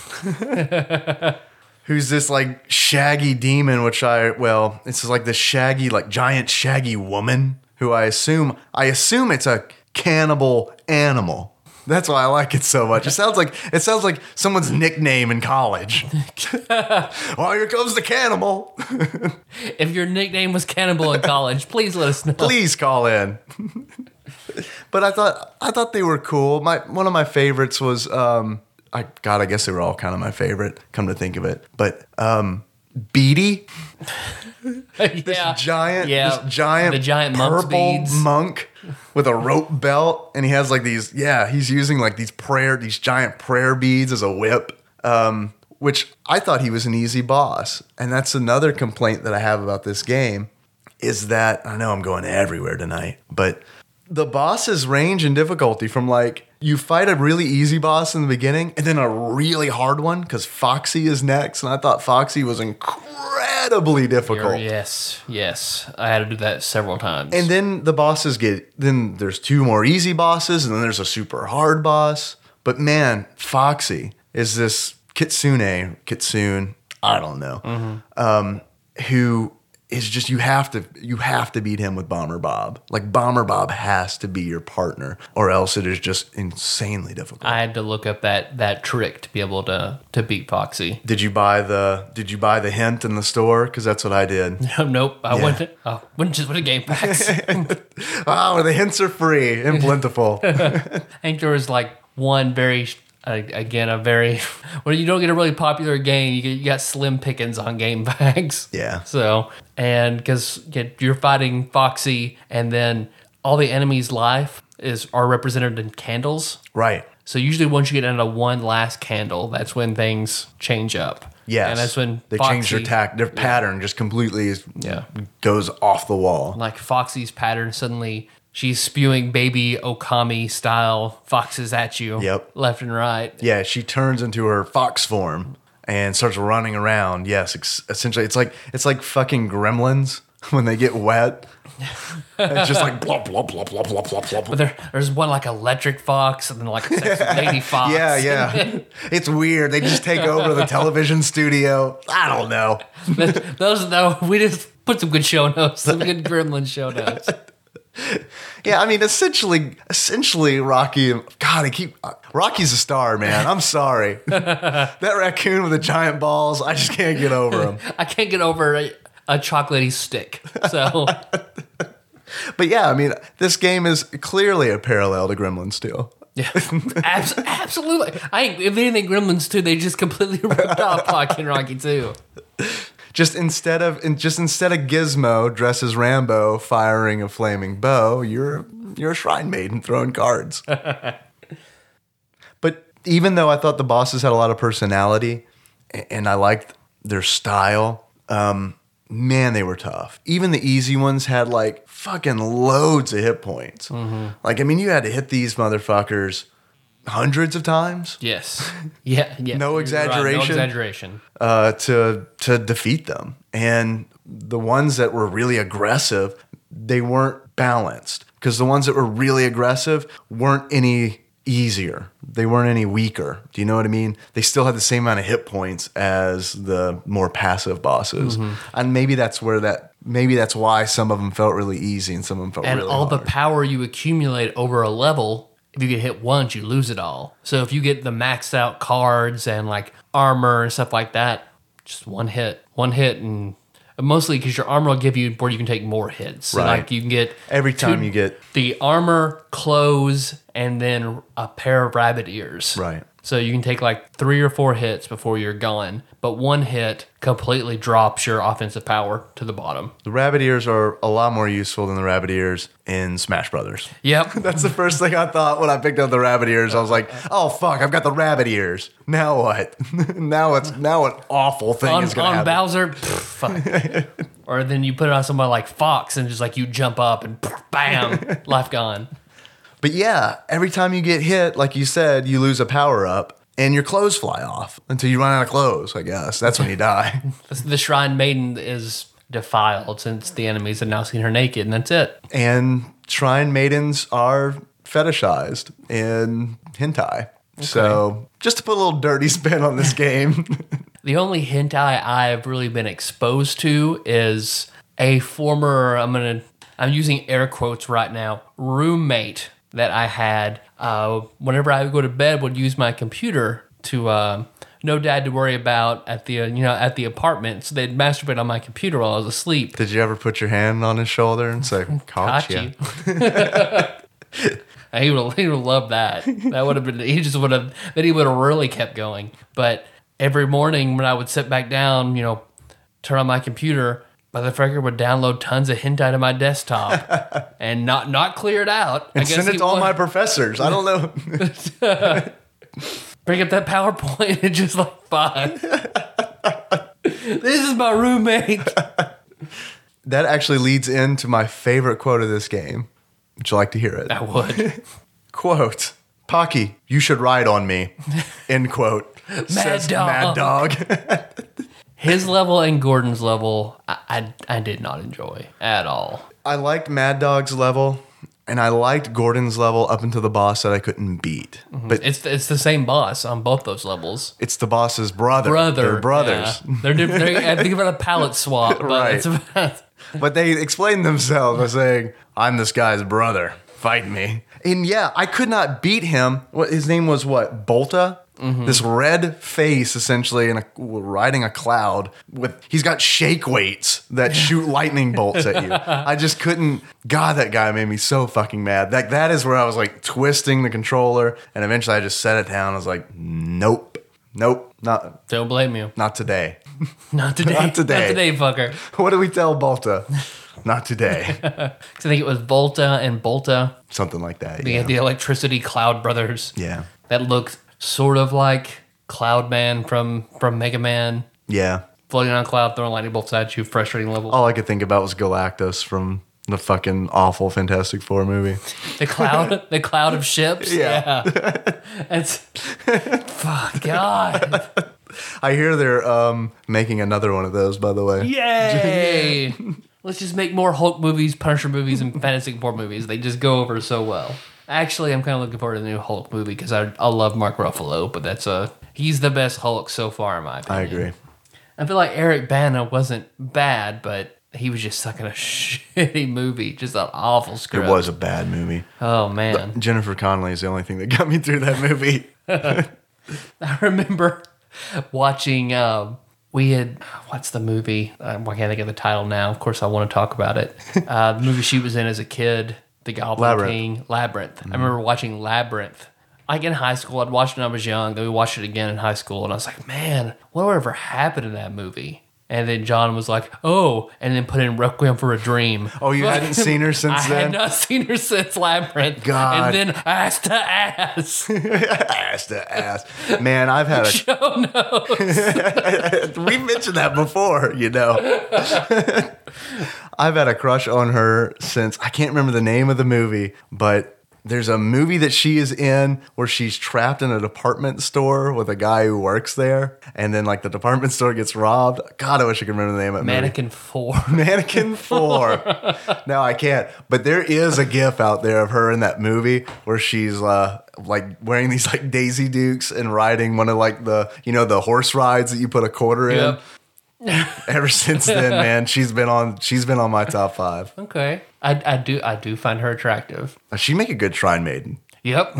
Who's this like shaggy demon, which I, well, it's like this shaggy, like giant shaggy woman who I assume, I assume it's a cannibal animal. That's why I like it so much. It sounds like it sounds like someone's nickname in college. Oh, here comes the cannibal. If your nickname was Cannibal in college, please let us know. Please call in. But I thought I thought they were cool. My one of my favorites was um I God, I guess they were all kind of my favorite, come to think of it. But um Beatty, this yeah. giant, Yeah. this giant, The giant monk's purple beads. monk with a rope belt, and he has like these. Yeah, he's using like these prayer, these giant prayer beads as a whip. Um, which I thought he was an easy boss, and that's another complaint that I have about this game is that I know I'm going everywhere tonight, but the bosses range in difficulty from like you fight a really easy boss in the beginning and then a really hard one because Foxy is next, and I thought Foxy was incredibly difficult. Yes, yes. I had to do that several times. And then the bosses get, then there's two more easy bosses, and then there's a super hard boss. But man, Foxy is this Kitsune, Kitsune, I don't know, um, who is just you have to you have to beat him with Bomber Bob. Like Bomber Bob has to be your partner, or else it is just insanely difficult. I had to look up that that trick to be able to to beat Foxy. Did you buy the Did you buy the hint in the store? Because that's what I did. Nope, I Yeah. went. Oh, went just with a game packs. Oh, the hints are free and plentiful. I think there was like one very, uh, again, a very, when you don't get a really popular game, you, get, you got slim pickings on game packs. Yeah. So, and because you're fighting Foxy, and then all the enemies' life is are represented in candles. Right. So usually once you get into one last candle, that's when things change up. Yes. And that's when they Foxy, change their tack. Their pattern just completely is, Yeah. goes off the wall. like Foxy's pattern, suddenly she's spewing baby Okami style foxes at you. Yep. Left and right. Yeah, she turns into her fox form and starts running around. Yes, ex- essentially, it's like it's like fucking gremlins when they get wet. It's just like blah blah blah blah blah blah blah. But there, there's one like electric fox and then like a sexy lady fox. Yeah, yeah. It's weird. They just take over the television studio. I don't know. Those no, we just put some good show notes, some good Gremlin show notes. Yeah, I mean, essentially, essentially, Rocky. God, I keep Rocky's a star, man. I'm sorry. That raccoon with the giant balls, I just can't get over him. I can't get over a, a chocolatey stick. So, But yeah, I mean, this game is clearly a parallel to Gremlins two. yeah, Abs- absolutely. I think if anything, Gremlins two, they just completely ripped off Pocket Rocky two. Just instead of in- just instead of Gizmo dressed as Rambo firing a flaming bow, you're you're a shrine maiden throwing cards. But even though I thought the bosses had a lot of personality a- and I liked their style, um, man, they were tough. Even the easy ones had like fucking loads of hit points. Mm-hmm. Like, I mean, you had to hit these motherfuckers hundreds of times. Yes. Yeah. Yeah. No You're right, exaggeration. no exaggeration. uh, to to defeat them. And the ones that were really aggressive, they weren't balanced because the ones that were really aggressive weren't any easier. They weren't any weaker. Do you know what I mean? They still had the same amount of hit points as the more passive bosses. Mm-hmm. And maybe that's where that maybe that's why some of them felt really easy and some of them felt And really all the hard. power you accumulate over a level, if you get hit once, you lose it all. So if you get the maxed out cards and like armor and stuff like that, just one hit, one hit, and mostly because your armor will give you where you can take more hits. So Right. like you can get Every time two- you get the armor, clothes, and then a pair of rabbit ears. right. So you can take like three or four hits before you're gone, but one hit completely drops your offensive power to the bottom. The rabbit ears are a lot more useful than the rabbit ears in Smash Brothers. Yep. That's the first thing I thought when I picked up the rabbit ears. I was like, "Oh fuck, I've got the rabbit ears. Now what? now it's now an awful thing on is going to on happen." Bowser, pff, fuck. Or then you put it on somebody like Fox and just like you jump up and pff, bam, life gone. But yeah, every time you get hit, like you said, you lose a power up, and your clothes fly off until you run out of clothes. I guess that's when you die. The Shrine Maiden is defiled since the enemies have now seen her naked, and that's it. And shrine maidens are fetishized in hentai. So just to put a little dirty spin on this game. The only hentai I've really been exposed to is a former, I'm gonna, I'm using air quotes right now, roommate that I had. Uh, whenever I would go to bed, would use my computer to, uh, no dad to worry about at the, uh, you know, at the apartment. So they'd masturbate on my computer while I was asleep. Did you ever put your hand on his shoulder and say, "Caught Got you"? you. He would he would love that. That would have been, he just would have, then he would have really kept going. But every morning when I would sit back down, you know, turn on my computer, motherfucker would download tons of hentai to my desktop and not not clear it out. And send it he to all would. my professors. I don't know. Bring up that PowerPoint and just like, fuck. This is my roommate. That actually leads into my favorite quote of this game. Would you like to hear it? I would. Quote, "Pocky, you should ride on me." End quote. Says Dog. Mad Dog. His level and Gordon's level, I, I, I did not enjoy at all. I liked Mad Dog's level, And I liked Gordon's level up until the boss that I couldn't beat. Mm-hmm. But It's it's the same boss on both those levels. it's the boss's brother. Brother, They're brothers. yeah. They're, diff- they're I think about a palette swap, but Right. it's about But they explained themselves by saying, I'm this guy's brother. Fight me. And yeah, I could not beat him. What his name was what? Bolta? Mm-hmm. This red face, essentially, and riding a cloud with. He's got shake weights that shoot lightning bolts at you. I just couldn't. God, that guy made me so fucking mad. That that is where I was like twisting the controller, and eventually I just set it down. I was like, nope, nope, not don't blame you. not today. Not today. Not today. Not today, fucker. What do we tell Bolta? Not today. 'Cause I think it was Volta and Bolta. Something like that. The Yeah. the Electricity Cloud brothers. Yeah. That looked sort of like Cloudman from from Mega Man, Yeah. floating on a cloud, throwing lightning bolts at you, frustrating levels. All I could think about was Galactus from the fucking awful Fantastic Four movie. The cloud, the cloud of ships. Yeah. Yeah. It's fuck God. I hear they're um, making another one of those, by the way. Yay! Let's just make more Hulk movies, Punisher movies, and Fantastic Four movies. They just go over so well. Actually, I'm kind of looking forward to the new Hulk movie because I I love Mark Ruffalo, but that's a he's the best Hulk so far in my opinion. I agree. I feel like Eric Bana wasn't bad, but he was just stuck in a shitty movie, just an awful script. It was a bad movie. Oh man, Jennifer Connelly is the only thing that got me through that movie. I remember watching. Um, we had what's the movie? Uh, why can't I think of the title now? Of course, I want to talk about it. Uh, the movie she was in as a kid, The Goblin Labyrinth. King, Labyrinth. Mm-hmm. I remember watching Labyrinth. Like in high school, I'd watched it when I was young. Then we watched it again in high school, and I was like, man, whatever happened in that movie? And then John was like, oh, and then put in Requiem for a Dream. Oh, you hadn't seen her since I then? had not seen her since Labyrinth. God. And then ass to ass. Ass to ass. Man, I've had a... Show notes. we mentioned that before, you know. I've had a crush on her since... I can't remember the name of the movie, but... There's a movie that she is in where she's trapped in a department store with a guy who works there. And then, like, the department store gets robbed. God, I wish I could remember the name of that Mannequin four. movie. Mannequin four. No, I can't. But there is a gif out there of her in that movie where she's, uh, like, wearing these, like, Daisy Dukes and riding one of, like, the, you know, the horse rides that you put a quarter in. Yep. Ever since then, man, she's been on she's been on my top five. Okay. I, I do I do find her attractive. She'd make a good shrine maiden. Yep.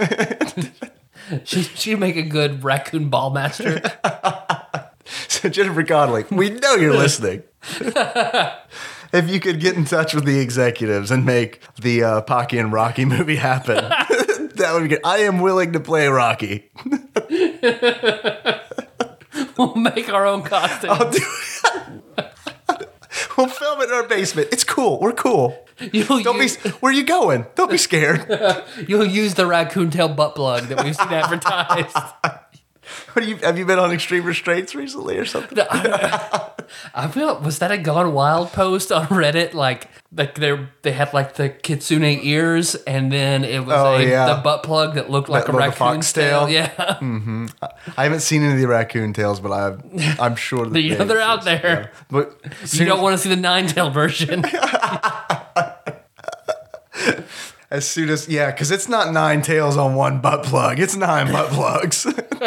she she'd make a good raccoon ball master. So Jennifer Connelly, we know you're listening. If you could get in touch with the executives and make the uh, Pocky and Rocky movie happen, that would be good. I am willing to play Rocky. We'll make our own costume. I'll do it. We'll film it in our basement. It's cool. We're cool. You'll Don't use, be. Where are you going? Don't be scared. You'll use the raccoon tail butt plug that we've seen advertised. What do you? Have you been on extreme restraints recently or something? I feel was that a Gone Wild post on Reddit? Like like they they had like the kitsune ears, and then it was Oh, a, yeah. the butt plug that looked like That a little raccoon's foxtail. tail. Yeah, I haven't seen any of the raccoon tails, but I've, I'm sure that you know they're out there. Yeah. But You don't want to see the nine tail version. as soon as yeah, because it's not nine tails on one butt plug. It's nine butt plugs.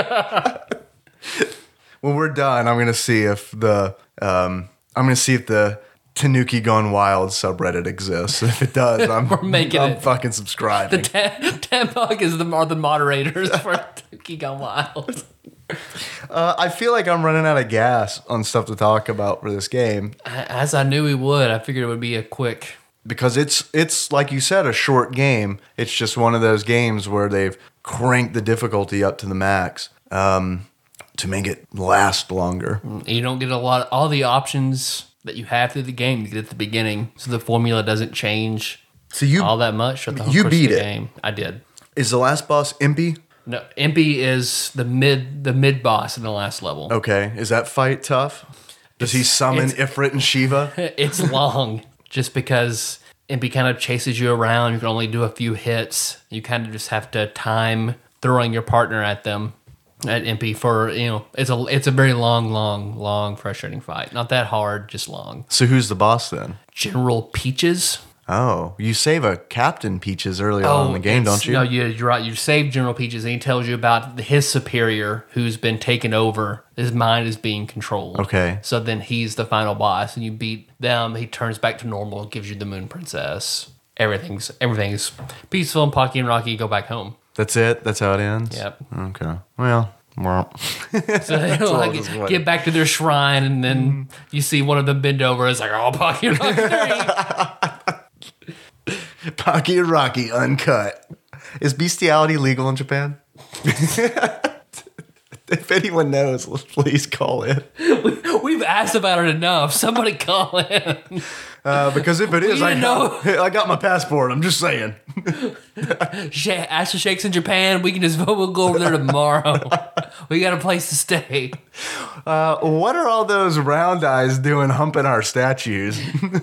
When we're done, I'm gonna see if the um, I'm gonna see if the Tanuki Gone Wild subreddit exists. If it does, I'm We're making I'm it. fucking The subscribing. Tampug is the are the moderators for Tanuki Gone Wild. Uh, I feel like I'm running out of gas on stuff to talk about for this game As I knew he would, I figured it would be a quick. because it's it's like you said, a short game. It's just one of those games where they've cranked the difficulty up to the max. Um, to make it last longer. You don't get a lot. All the options that you have through the game you get at the beginning, so the formula doesn't change So you all that much. throughout the whole you course of beat the it. Game. I did. Is the last boss Impy? No, Impy is the mid the mid boss in the last level. Okay. Is that fight tough? Does he summon it's- Ifrit and Shiva? It's long, just because Impy kind of chases you around. You can only do a few hits. You kind of just have to time throwing your partner at them. At Impy for you know, it's a it's a very long, long, long, frustrating fight. Not that hard, just long. So who's the boss then? General Peaches. Oh, you save a Captain Peaches early on in the game, it's- don't you? No, you, you're right. You save General Peaches, and he tells you about his superior who's been taken over. His mind is being controlled. Okay. So then he's the final boss, and you beat them. He turns back to normal, gives you the Moon Princess. Everything's everything's peaceful, and Pocky and Rocky go back home. That's it? That's how it ends? Yep. Okay. Well, well. So they all like, just what- get back to their shrine, and then you see one of them bend over. It's like, oh, Pocky and Rocky three. Pocky and Rocky uncut. Is bestiality legal in Japan? If anyone knows, please call in. we, we've asked about it enough. Somebody call in. Uh, because if it is, I didn't got, I got my passport. I'm just saying. Sh- Asher Shakes in Japan. We can just we'll go over there tomorrow. We got a place to stay. Uh, what are all those round eyes doing humping our statues?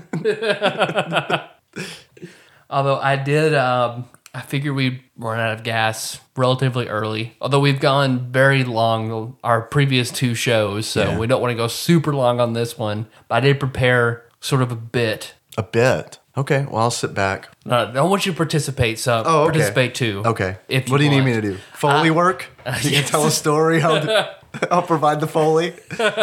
Although I did, um, I figured we'd run out of gas relatively early. Although we've gone very long our previous two shows, so Yeah. we don't want to go super long on this one. But I did prepare sort of a bit. A bit. Okay, well, I'll sit back. No, I don't want you to participate, so Oh, okay. participate too. Okay. If what do you need want. me to do? Foley Uh, work? You yes. can tell a story. I'll, I'll provide the Foley.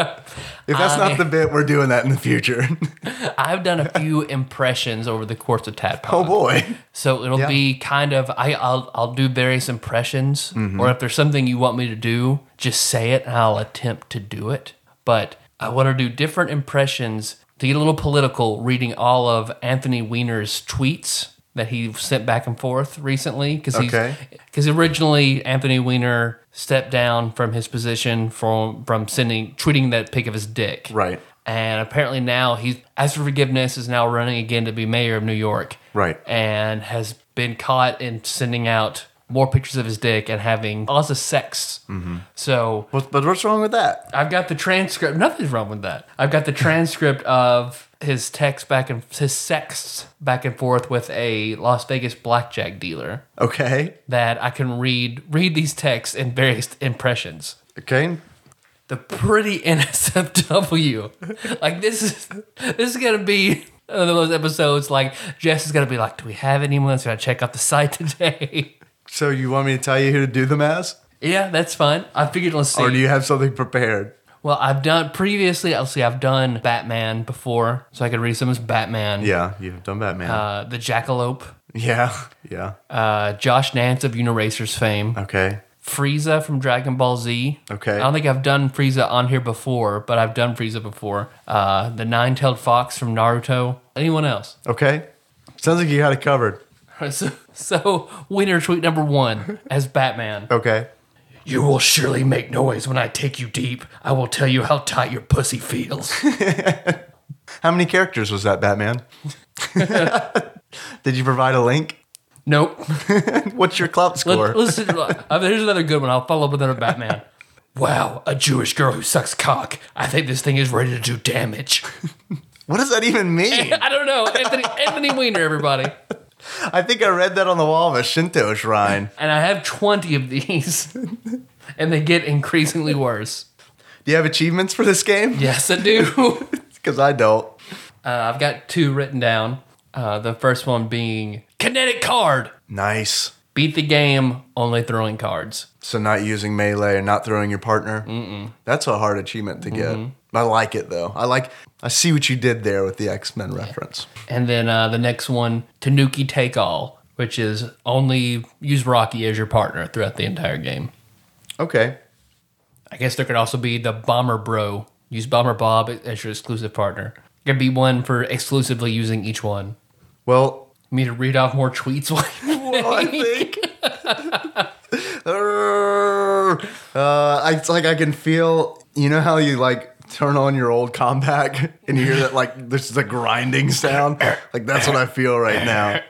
If that's I- not the bit, we're doing that in the future. I've done a few impressions over the course of Tadpole. Oh, boy. So it'll Yeah. be kind of I, I'll I'll do various impressions, Mm-hmm. or if there's something you want me to do, just say it, and I'll attempt to do it. But I want to do different impressions to get a little political. Reading all of Anthony Weiner's tweets that he sent back and forth recently, because Okay. because originally Anthony Weiner stepped down from his position from from sending tweeting that pic of his dick, Right. and apparently now he's asked for forgiveness, is now running again to be mayor of New York. Right. And has been caught in sending out more pictures of his dick and having lots of sex. Mm-hmm. So What, but what's wrong with that? I've got the transcript. Nothing's wrong with that. I've got the transcript of his text back and his sex back and forth with a Las Vegas blackjack dealer Okay. that I can read read these texts in various impressions. Okay. The pretty N S F W. Like this is this is gonna be one of those episodes. Like Jess is gonna be like, "Do we have anyone that's gonna check out the site today?" So you want me to tell you who to do them as? Yeah, that's fine. I figured let's see. Or do you have something prepared? Well, I've done previously. I'll see. I've done Batman before, so I could read some as Batman. Yeah, you've done Batman. Uh, the Jackalope. yeah, yeah. Uh, Josh Nance of Uniracers fame. Okay. Frieza from Dragon Ball Z. Okay. I don't think I've done Frieza on here before, but I've done Frieza before. Uh, the Nine-Tailed Fox from Naruto. Anyone else? Okay. Sounds like you had it covered. So, so winner tweet number one as Batman. Okay. You will surely make noise when I take you deep. I will tell you how tight your pussy feels. How many characters was that, Batman? Did you provide a link? Nope. What's your clout score? Let, listen, uh, here's another good one. I'll follow up with another Batman. Wow, a Jewish girl who sucks cock. I think this thing is ready to do damage. What does that even mean? I don't know. Anthony, Anthony Weiner, everybody. I think I read that on the wall of a Shinto shrine. And I have twenty of these. And they get increasingly worse. Do you have achievements for this game? Yes, I do. Because I don't. Uh, I've got two written down. Uh, the first one being kinetic card. Nice. Beat the game, only throwing cards. So not using melee or not throwing your partner. Mm-mm. That's a hard achievement to get. Mm-hmm. I like it though. I like. I see what you did there with the X-Men reference. And then uh, the next one, Tanuki Take All, which is only use Rocky as your partner throughout the entire game. Okay. I guess there could also be the Bomber Bro. Use Bomber Bob as your exclusive partner. There could be one for exclusively using each one. Well, Me to read off more tweets. well I think. uh, it's like I can feel. You know how you like turn on your old compact and you hear that like this is a grinding sound. Like that's what I feel right now.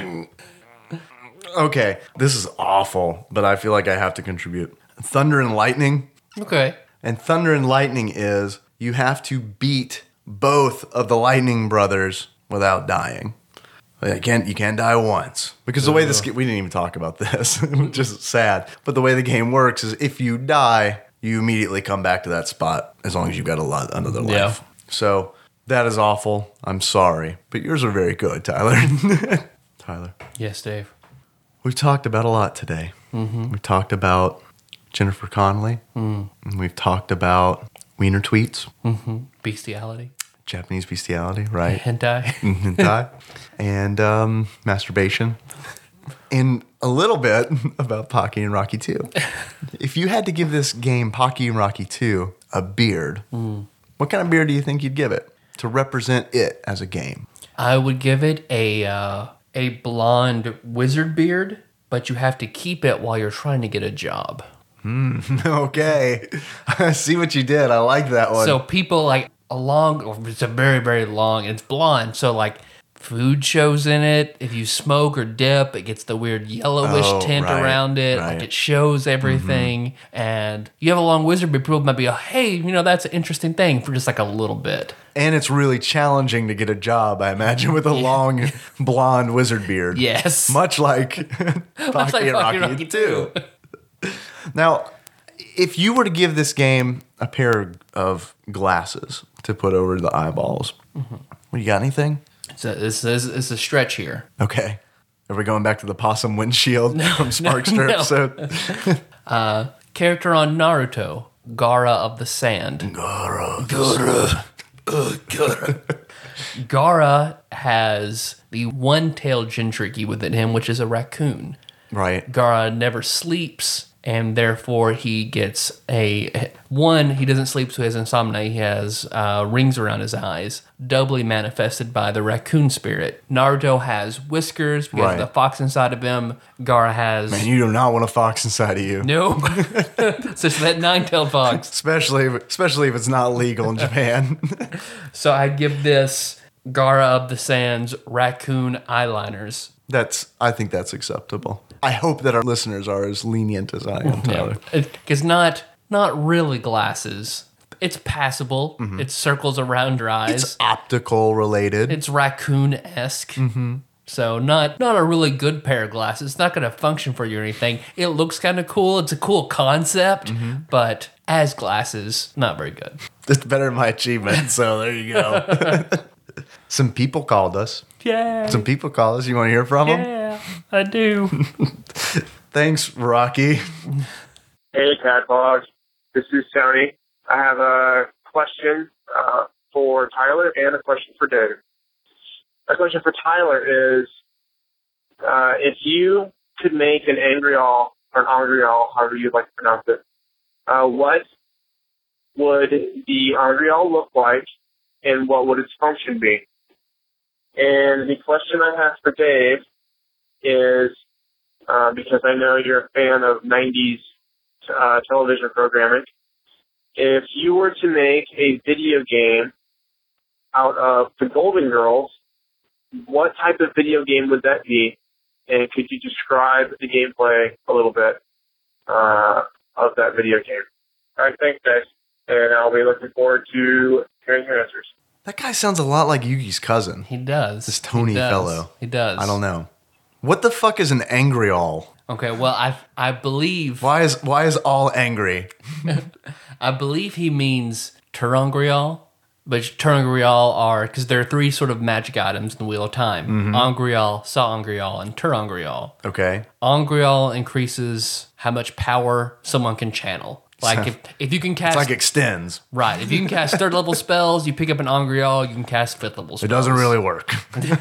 Okay, this is awful, but I feel like I have to contribute. Thunder and lightning. Okay. And Thunder and Lightning is you have to beat both of the Lightning brothers without dying. You can't, you can't die once. Because the way this we didn't even talk about this, which is sad. But the way the game works is if you die, you immediately come back to that spot as long as you've got a lot another life. Yeah. So That is awful. I'm sorry. But yours are very good, Tyler. Tyler. Yes, Dave. We've talked about a lot today. Mm-hmm. We've talked about Jennifer Connelly. Mm. And we've talked about wiener tweets. Mm-hmm. Bestiality. Japanese bestiality, right? Hentai. Hentai. And um, masturbation. And a little bit about Pocky and Rocky two. If you had to give this game, Pocky and Rocky two, a beard, mm. what kind of beard do you think you'd give it to represent it as a game? I would give it a uh, a blonde wizard beard, but you have to keep it while you're trying to get a job. Mm, okay. I see what you did. I like that one. So people like a long, it's a very, very long, it's blonde. So like food shows in it. If you smoke or dip, it gets the weird yellowish oh, tint right, around it. Right. Like it shows everything. Mm-hmm. And you have a long wizard beard, people might be, hey, you know, that's an interesting thing for just like a little bit. And it's really challenging to get a job, I imagine, with a yeah. long blonde wizard beard. Yes. Much like Pocky like and Rocky, Rocky too. Now, if you were to give this game a pair of glasses to put over the eyeballs, mm-hmm. well, you got anything? So this is it's a stretch here. Okay. Are we going back to the possum windshield no, from Sparkster no, no. episode? uh, character on Naruto, Gaara of the Sand. Gaara. Gaara. Uh, Gaara. Gaara has the one-tailed Jinchuriki within him, which is a raccoon. Right. Gaara never sleeps. And therefore, he gets a... One, he doesn't sleep, so he has insomnia. He has uh, rings around his eyes, doubly manifested by the raccoon spirit. Naruto has whiskers because right. of the fox inside of him. Gaara has... Man, you do not want a fox inside of you. No. Such that nine-tailed fox. Especially, especially if it's not legal in Japan. So I give this Gaara of the Sands raccoon eyeliners. That's. I think that's acceptable. I hope that our listeners are as lenient as I am, Tyler. Because not not really glasses. It's passable. Mm-hmm. It circles around your eyes. It's optical related. It's raccoon-esque. Mm-hmm. So not not a really good pair of glasses. It's not going to function for you or anything. It looks kind of cool. It's a cool concept. Mm-hmm. But as glasses, not very good. It's better than my achievement, so there you go. Some people called us. Yeah. Some people called us. You want to hear from them? Yeah, I do. Thanks, Rocky. Hey, Catbogs. This is Tony. I have a question uh, for Tyler and a question for Dave. My question for Tyler is, uh, if you could make an Angreol or an Angreol, however you'd like to pronounce it, uh, what would the Angreol look like, and what would its function be? And the question I have for Dave is, uh, because I know you're a fan of nineties uh, television programming, if you were to make a video game out of the Golden Girls, what type of video game would that be? And could you describe the gameplay a little bit uh, of that video game? All right, thanks, guys. And I'll be looking forward to hearing your answers. That guy sounds a lot like Yugi's cousin. He does. This Tony he does. fellow. He does. I don't know. What the fuck is an Angreol? Okay, well, I I believe... Why is why is all angry? I believe he means Terangreal, but Terangreal are... Because there are three sort of magic items in the Wheel of Time. Mm-hmm. Angreal, Saangreal, and Terangreal. Okay. Angreal increases how much power someone can channel. Like, if, if you can cast... It's like extends. Right. If you can cast third level spells, you pick up an Angreal, you can cast fifth level spells. It doesn't really work.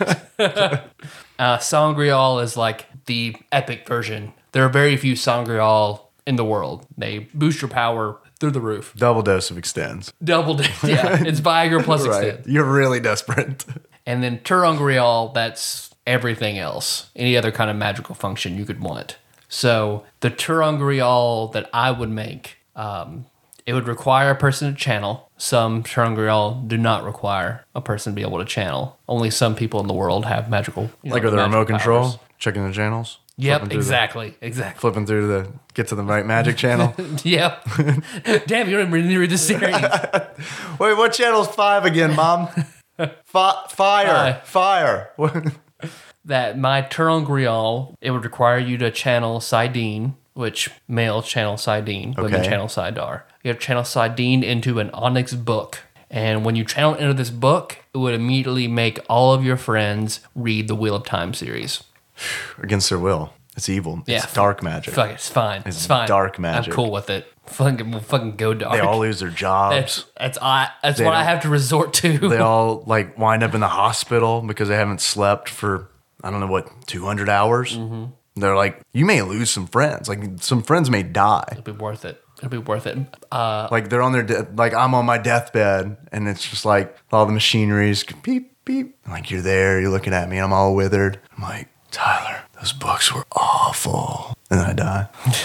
uh, Saangreal is like the epic version. There are very few Saangreal in the world. They boost your power through the roof. Double dose of extends. Double dose, yeah. It's Viagra plus right. extend. You're really desperate. And then Terangreal, that's everything else. Any other kind of magical function you could want. So the Terangreal that I would make... Um, it would require a person to channel. Some Terangreal do not require a person to be able to channel. Only some people in the world have magical, you like know, with the remote powers. control, checking the channels. Yep, exactly, the, exactly. Flipping through the get to the right magic channel. Yep. Damn, you don't even read the series. Wait, what channel's five again, Mom? Fi- fire, fire. That my Terangreal, it would require you to channel Sidene, which male channel Sidene, women okay. channel Sidar. You have to channel Sidene into an onyx book. And when you channel into this book, it would immediately make all of your friends read the Wheel of Time series. Against their will. It's evil. Yeah, It's dark magic. Fuck it, it's fine. It's, It's fine. dark magic. I'm cool with it. Fucking, we'll fucking go dark. They all lose their jobs. That's that's I. That's They what I don't- have to resort to. They all like wind up in the hospital because they haven't slept for I don't know what two hundred hours. Mm-hmm. They're like, you may lose some friends. Like some friends may die. It'll be worth it. It'll be worth it. Uh, Like they're on their de- like I'm on my deathbed, and it's just like all the machinery's beep beep. And like you're there, you're looking at me, and I'm all withered. I'm like, Tyler, those books were awful, and then I die.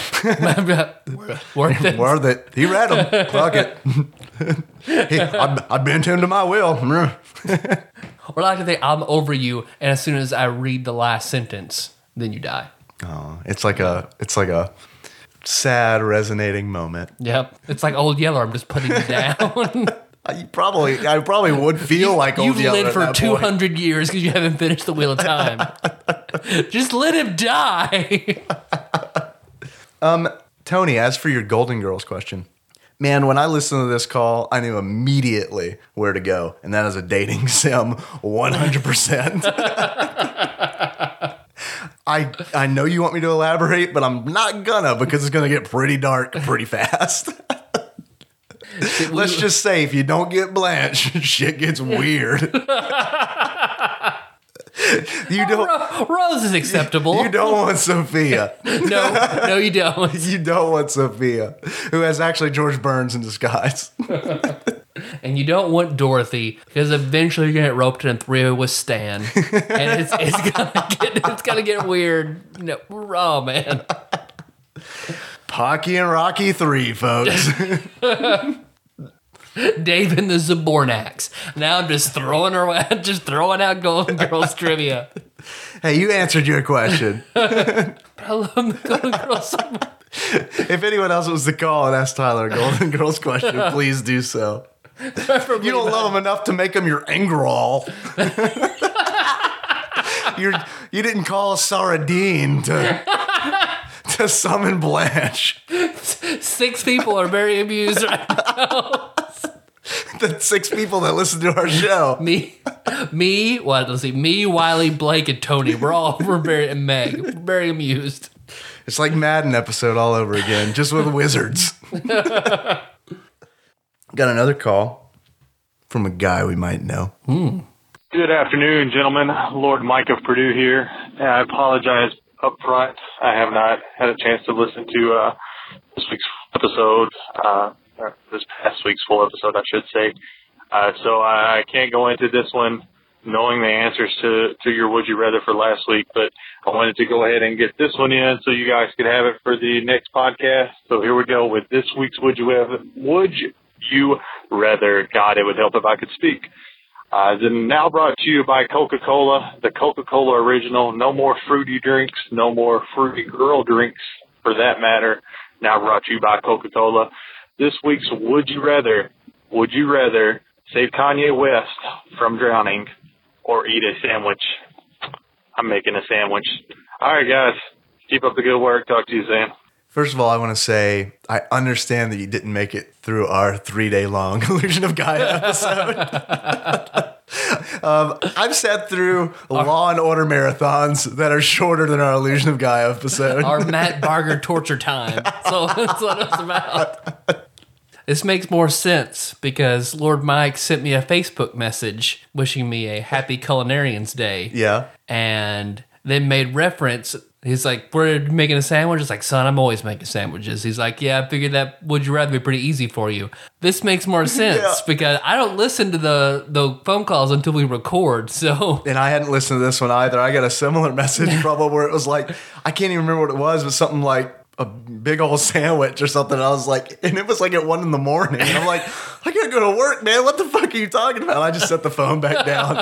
worth it. Worth it. He read them. Fuck it. he, I, I bent him to my will. Or I like to think I'm over you, and as soon as I read the last sentence, then you die. Oh, it's like a it's like a sad resonating moment. Yep. It's like Old Yeller. I'm just putting you down. You probably I probably would feel like You've Old Yeller lived at for that two point. hundred years because you haven't finished the Wheel of Time. Just let him die. Tony, as for your Golden Girls question, man, when I listened to this call, I knew immediately where to go, and that is a dating sim, one hundred percent. I I know you want me to elaborate, but I'm not gonna because it's gonna get pretty dark pretty fast. Let's just say if you don't get Blanche, shit gets weird. You don't. Ro- Rose is acceptable. You don't want Sophia. No, no, you don't. You don't want Sophia, who has actually George Burns in disguise. And you don't want Dorothy because eventually you're gonna get roped in a three-way with Stan, and it's it's gonna get it's gonna get weird. No, oh man. Pocky and Rocky three, folks. Dave and the Zabornax. Now I'm just throwing her, just throwing out Golden Girls trivia. Hey, you answered your question. I love the Golden Girls so much. If anyone else was to call and ask Tyler a Golden Girls question, please do so. Preferably You don't not. love him enough to make him your Engrawl. You're, you didn't call Sarah Dean to, to summon Blanche. Six people are very amused right now. The six people that listen to our show. Me, me, what? Let's see. Me, Wiley, Blake, and Tony. We're all we're very and Meg. We're very amused. It's like Madden episode all over again, just with wizards. Got another call from a guy we might know. Good afternoon, gentlemen. Lord Mike of Purdue here. I apologize up front. I have not had a chance to listen to uh, this week's episode, uh, or this past week's full episode, I should say. Uh, so I can't go into this one knowing the answers to, to your Would You Rather for last week, but I wanted to go ahead and get this one in so you guys could have it for the next podcast. So here we go with this week's Would You Rather. Would you rather? God, it would help if I could speak. Uh, then now brought to you by Coca-Cola, the Coca-Cola original. No more fruity drinks, no more fruity girl drinks for that matter. Now brought to you by Coca-Cola. This week's Would You Rather. Would you rather save Kanye West from drowning or eat a sandwich? I'm making a sandwich. All right, guys. Keep up the good work. Talk to you soon. First of all, I want to say I understand that you didn't make it through our three-day-long Illusion of Gaia episode. um, I've sat through Law and Order marathons that are shorter than our Illusion of Gaia episode. Our Matt Barger torture time. So that's what it's about. This makes more sense because Lord Mike sent me a Facebook message wishing me a happy Culinarians Day. Yeah. And then made reference. He's like, we're making a sandwich. It's like, son, I'm always making sandwiches. He's like, yeah, I figured that Would You Rather be pretty easy for you. This makes more sense Yeah. because I don't listen to the, the phone calls until we record. So And I hadn't listened to this one either. I got a similar message from him where it was like, I can't even remember what it was, but something like a big old sandwich or something. And I was like, and it was like at one in the morning. And I'm like, I gotta go to work, man. What the fuck are you talking about? And I just set the phone back down.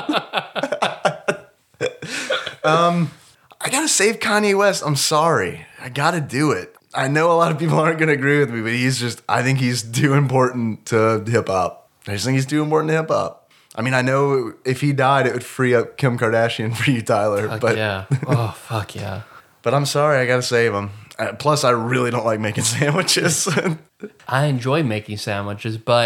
um, I gotta save Kanye West. I'm sorry. I gotta do it. I know a lot of people aren't gonna agree with me, but he's just, I think he's too important to hip hop. I just think he's too important to hip hop. I mean, I know if he died, it would free up Kim Kardashian for you, Tyler. fuck but yeah. Oh, fuck yeah. but I'm sorry, I gotta save him. Uh, plus, I really don't like making sandwiches. I enjoy making sandwiches, but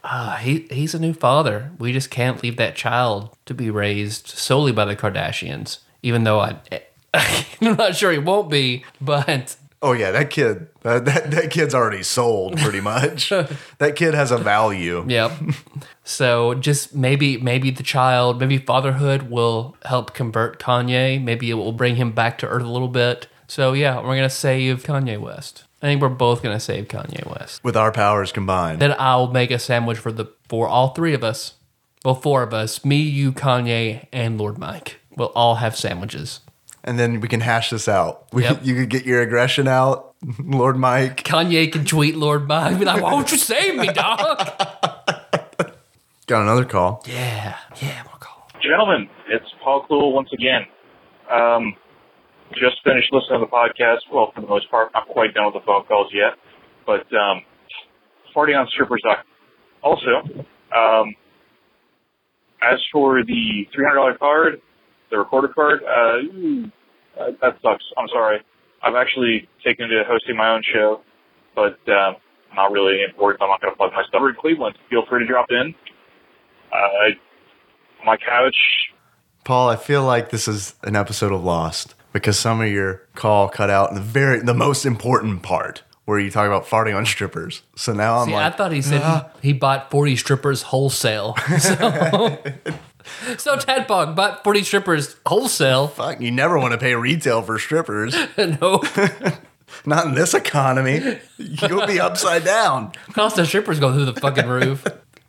Uh, he he's a new father. We just can't leave that child to be raised solely by the Kardashians. Even though I, I'm not sure he won't be, but Oh yeah, that kid, that that, that kid's already sold pretty much. That kid has a value. yep. So just maybe maybe the child, maybe fatherhood will help convert Kanye. Maybe it will bring him back to earth a little bit. So yeah, we're gonna save Kanye West. I think we're both gonna save Kanye West. With our powers combined. Then I'll make a sandwich for the for all three of us. Well, four of us. Me, you, Kanye, and Lord Mike. We'll all have sandwiches. And then we can hash this out. We, Yep. You could get your aggression out, Lord Mike. Kanye can tweet Lord Mike. Be like, why don't you save me, dog? Got another call. Yeah. Yeah, we'll call. Gentlemen, it's Paul Kluhl once again. Um, just finished listening to the podcast. Well, for the most part, not quite done with the phone calls yet. But um, farting on strippers. Also, um, as for the three hundred dollars card, the recorder card, uh, ooh, uh, that sucks. I'm sorry. I've actually taken to hosting my own show, but uh, not really important. I'm not going to plug my stuff. We're in Cleveland. Feel free to drop in. Uh, my couch. Paul, I feel like this is an episode of Lost because some of your call cut out in the very the most important part where you talk about farting on strippers. So now I'm See, like, I thought he said he, he bought forty strippers wholesale. So, so Tadpog bought forty strippers wholesale. fuck, you never want to pay retail for strippers. No. Not in this economy. You'll be upside down. Cost of strippers go through the fucking roof.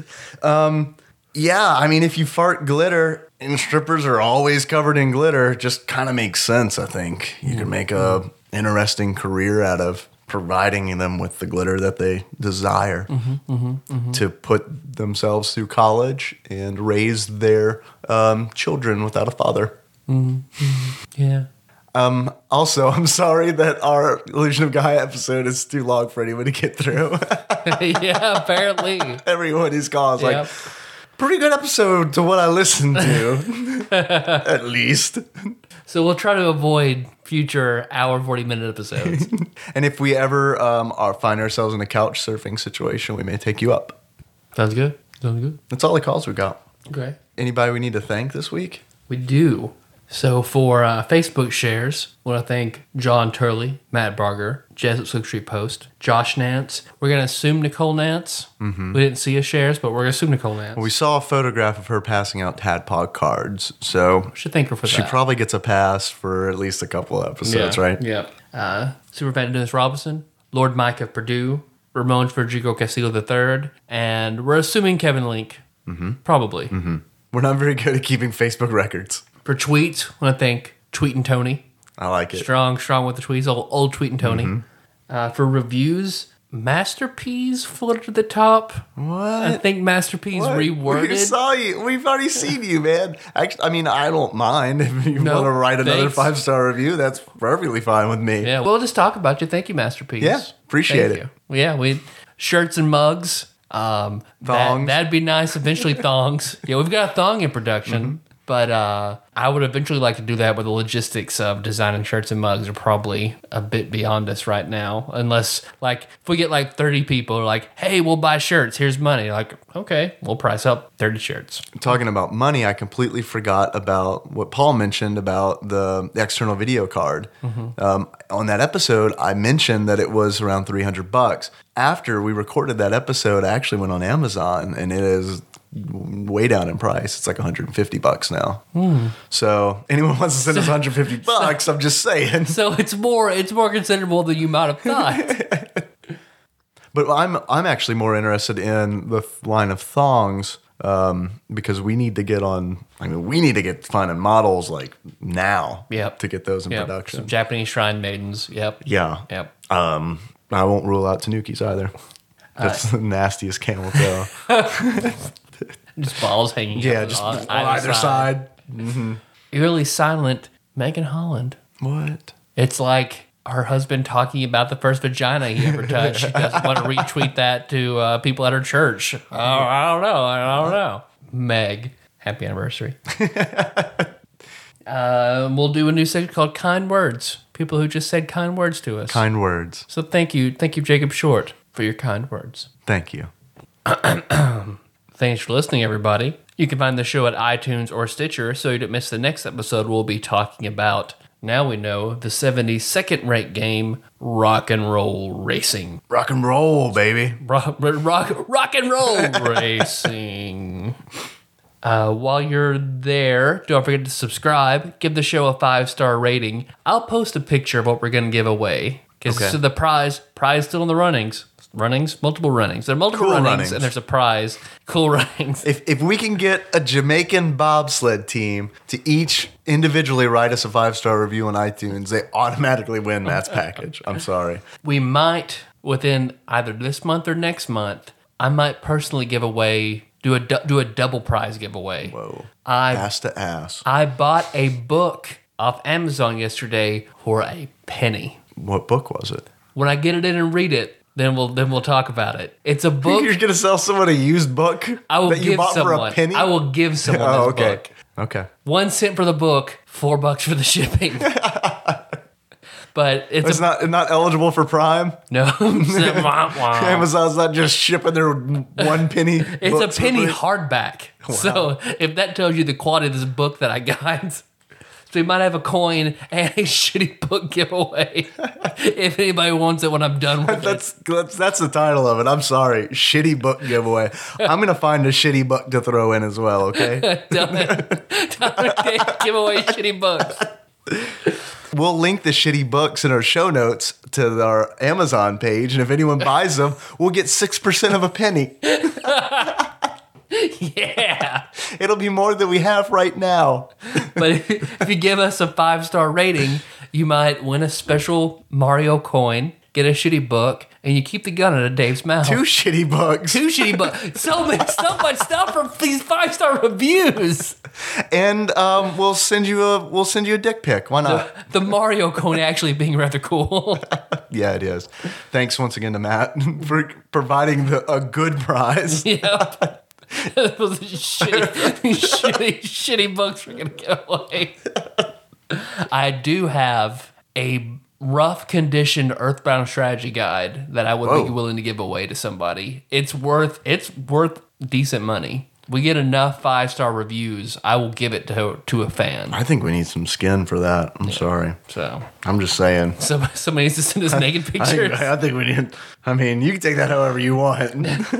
Yeah, I mean, if you fart glitter and strippers are always covered in glitter, it just kind of makes sense, I think. You can make a interesting career out of providing them with the glitter that they desire Mm-hmm, mm-hmm, mm-hmm. to put themselves through college and raise their um, children without a father. Yeah. Um, also, I'm sorry that our Illusion of Gaia episode is too long for anyone to get through. Yeah, apparently. Everybody's calls Yep. like, pretty good episode to what I listened to, at least. So we'll try to avoid future hour, forty minute episodes. And if we ever um, are, find ourselves in a couch surfing situation, we may take you up. Sounds good. Sounds good. That's all the calls we got. Okay. Anybody we need to thank this week? We do. So for uh, Facebook shares, I want to thank John Turley, Matt Barger, Jesuit Silk Street Post, Josh Nance. We're going to assume Nicole Nance. Mm-hmm. We didn't see his shares, but we're going to assume Nicole Nance. Well, we saw a photograph of her passing out Tadpog cards, so should thank her for she that. probably gets a pass for at least a couple of episodes, yeah. right? Yeah. Uh, Superfan Dennis Robinson, Lord Mike of Purdue, Ramon Verdugo Castillo the third, and we're assuming Kevin Link. Mm-hmm. Probably. Mm-hmm. We're not very good at keeping Facebook records. For tweets, I want to thank Tweet and Tony. I like it. Strong, strong with the tweets. Old, old Tweet and Tony. Mm-hmm. Uh, for reviews, Master P's floated to the top. What? I think Master P's What? reworded. We saw you. We've already seen you, man. Actually, I mean, I don't mind if you No, want to write another thanks. five star review. That's perfectly fine with me. Yeah, we'll just talk about you. Thank you, Master P's. Yeah, appreciate Thank it. you. Yeah, we shirts and mugs. Um, Thongs. That, that'd be nice. Eventually, thongs. Yeah, we've got a thong in production. Mm-hmm. But uh, I would eventually like to do that, but the logistics of designing shirts and mugs are probably a bit beyond us right now. Unless, like, if we get like thirty people like, hey, we'll buy shirts, here's money. Like, okay, we'll price up thirty shirts. Talking about money, I completely forgot about what Paul mentioned about the external video card. Mm-hmm. Um, on that episode, I mentioned that it was around three hundred bucks. After we recorded that episode, I actually went on Amazon, and it is way down in price. It's like one hundred fifty bucks now. Hmm. So anyone wants to send us one hundred fifty bucks, I'm just saying. So it's more it's more considerable than you might have thought. But I'm I'm actually more interested in the line of thongs um, because we need to get on. I mean, we need to get finding models like now. Yep. To get those in Yep. production. Some Japanese shrine maidens. Yep. Yeah. Yep. Um, I won't rule out Tanukis either. That's the nastiest camel toe. Just balls hanging. Yeah, out just on, on either side. Eerily silent Megan Holland. What? It's like her husband talking about the first vagina he ever touched. She doesn't want to retweet that to uh, people at her church. Oh, I don't know. I don't know. Meg, happy anniversary. uh, we'll do a new segment called Kind Words. People who just said kind words to us. Kind words. So thank you. Thank you, Jacob Short, for your kind words. Thank you. Thanks for listening, everybody. You can find the show at iTunes or Stitcher, so you don't miss the next episode. We'll be talking about, now we know, the seventy-second ranked game, Rock and Roll Racing. Rock and roll, baby. Rock, rock, rock and Roll Racing. Uh, while you're there, don't forget to subscribe. Give the show a five-star rating. I'll post a picture of what we're going to give away. Because Okay. so the prize, prize still in the runnings. Runnings, multiple runnings. There are multiple Cool runnings, runnings. and there's a prize. Cool runnings. If if we can get a Jamaican bobsled team to each individually write us a five-star review on iTunes, they automatically win Matt's package. I'm sorry. We might, within either this month or next month, I might personally give away, do a du- do a double prize giveaway. Whoa. I Ass to ass. I bought a book off Amazon yesterday for a penny. What book was it? When I get it in and read it, then we'll then we'll talk about it. It's a book. You're going to sell someone a used book I will that you give bought someone. for a penny? I will give someone Oh, this okay. book. Okay. One cent for the book, four bucks for the shipping. But it's, It's a not not eligible for Prime. no. Wah, wah. Amazon's not just shipping their one penny. It's a books for penny free. hardback. So if that tells you the quality of this book that I got, so we might have a coin and a shitty book giveaway. If anybody wants it when I'm done with That's, that's that's the title of it. I'm sorry. Shitty book giveaway. I'm gonna find a shitty book to throw in as well. Okay. it. Tell me, tell me to give away shitty books. We'll link the shitty books in our show notes to our Amazon page, and if anyone buys them, we'll get six percent of a penny. Yeah. It'll be more than we have right now. But if you give us a five star rating, you might win a special Mario coin, get a shitty book, and you keep the gun out of Dave's mouth. Two shitty books. Two shitty books. So much, so much stuff from these five star reviews. And um, we'll send you a we'll send you a dick pic. Why not? The Mario coin actually being rather cool. Yeah, it is. Thanks once again to Matt for providing the, a good prize. Yep. Those shitty, shitty, shitty books we're gonna give away. I do have a rough conditioned Earthbound strategy guide that I would be Whoa. willing to give away to somebody. It's worth it's worth decent money. We get enough five star reviews, I will give it to to a fan. I think we need some skin for that. I'm sorry. So I'm just saying. somebody, somebody needs to send us naked I pictures. think, I think we need. I mean, you can take that however you want.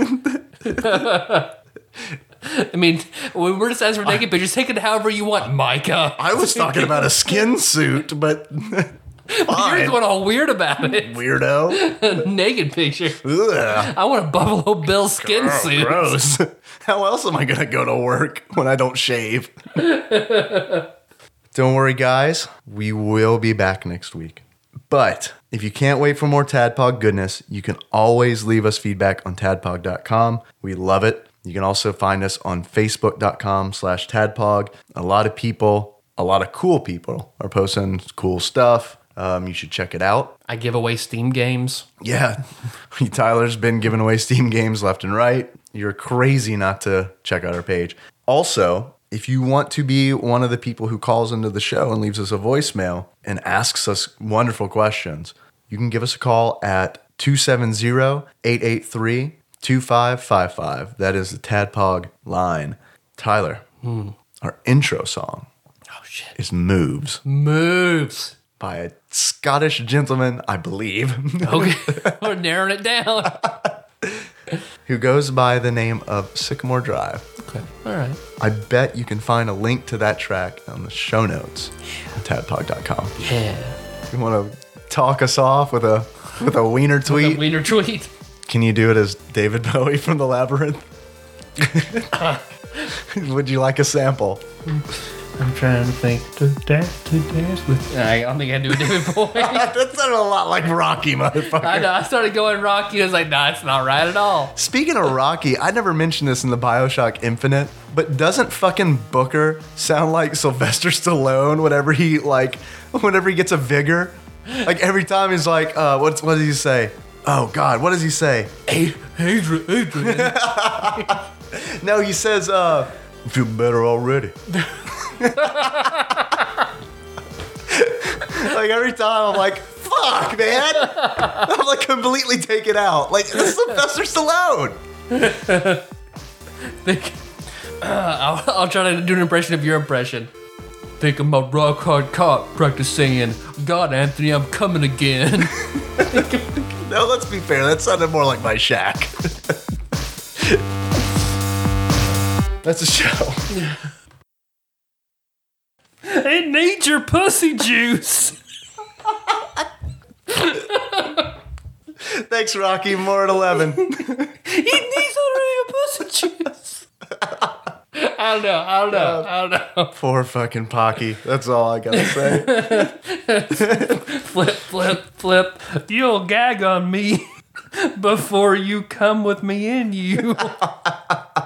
I mean, when we're just asking for naked pictures, take it however you want, Micah. I was talking about a skin suit, but You're fine. going all weird about it. Weirdo. Naked picture. Ugh. I want a Buffalo Bill skin Oh, suit. gross. How else am I going to go to work when I don't shave? Don't worry, guys. We will be back next week. But if you can't wait for more Tadpog goodness, you can always leave us feedback on tadpog dot com. We love it. You can also find us on facebook dot com slash tadpog. A lot of people, a lot of cool people are posting cool stuff. Um, you should check it out. I give away Steam games. Yeah, Tyler's been giving away Steam games left and right. You're crazy not to check out our page. Also, if you want to be one of the people who calls into the show and leaves us a voicemail and asks us wonderful questions, you can give us a call at two seven zero, eight eight three, two five five five. That is the Tadpog line. Tyler, our intro song Oh, shit. is Moves Moves. by a Scottish gentleman, I believe, Okay. We're narrowing it down. who goes by the name of Sycamore Drive. Okay. All right. I bet you can find a link to that track on the show notes at tadpog dot com. Yeah. You want to talk us off with a with a wiener The tweet? wiener tweet. Can you do it as David Bowie from The Labyrinth? Would you like a sample? I'm trying to think. To dance, to dance with. I don't think I do a David Bowie. That sounded a lot like Rocky, motherfucker. I know. I started going Rocky. I was like, nah, it's not right at all. Speaking of Rocky, I never mentioned this in the Bioshock Infinite, but doesn't fucking Booker sound like Sylvester Stallone whenever he like, whenever he gets a vigor? Like every time he's like, uh, what's what does he say? Oh God, what does he say? Hey, Adrian, Adrian. No, he says, uh, I feel better already. Like every time I'm like, fuck, man. I'm like completely taken out. Like, this is Sylvester Stallone. Think, uh, I'll, I'll try to do an impression of your impression. Think of my rock hard cock practicing. God, Anthony, I'm coming again. No, let's be fair. That sounded more like my shack. That's a show. It needs your pussy juice. Thanks, Rocky. More at eleven. It needs already a pussy juice. I don't know. I don't know. I don't know. Poor fucking Pocky. That's all I gotta say. Flip, flip, flip. You'll gag on me before you come with me in you.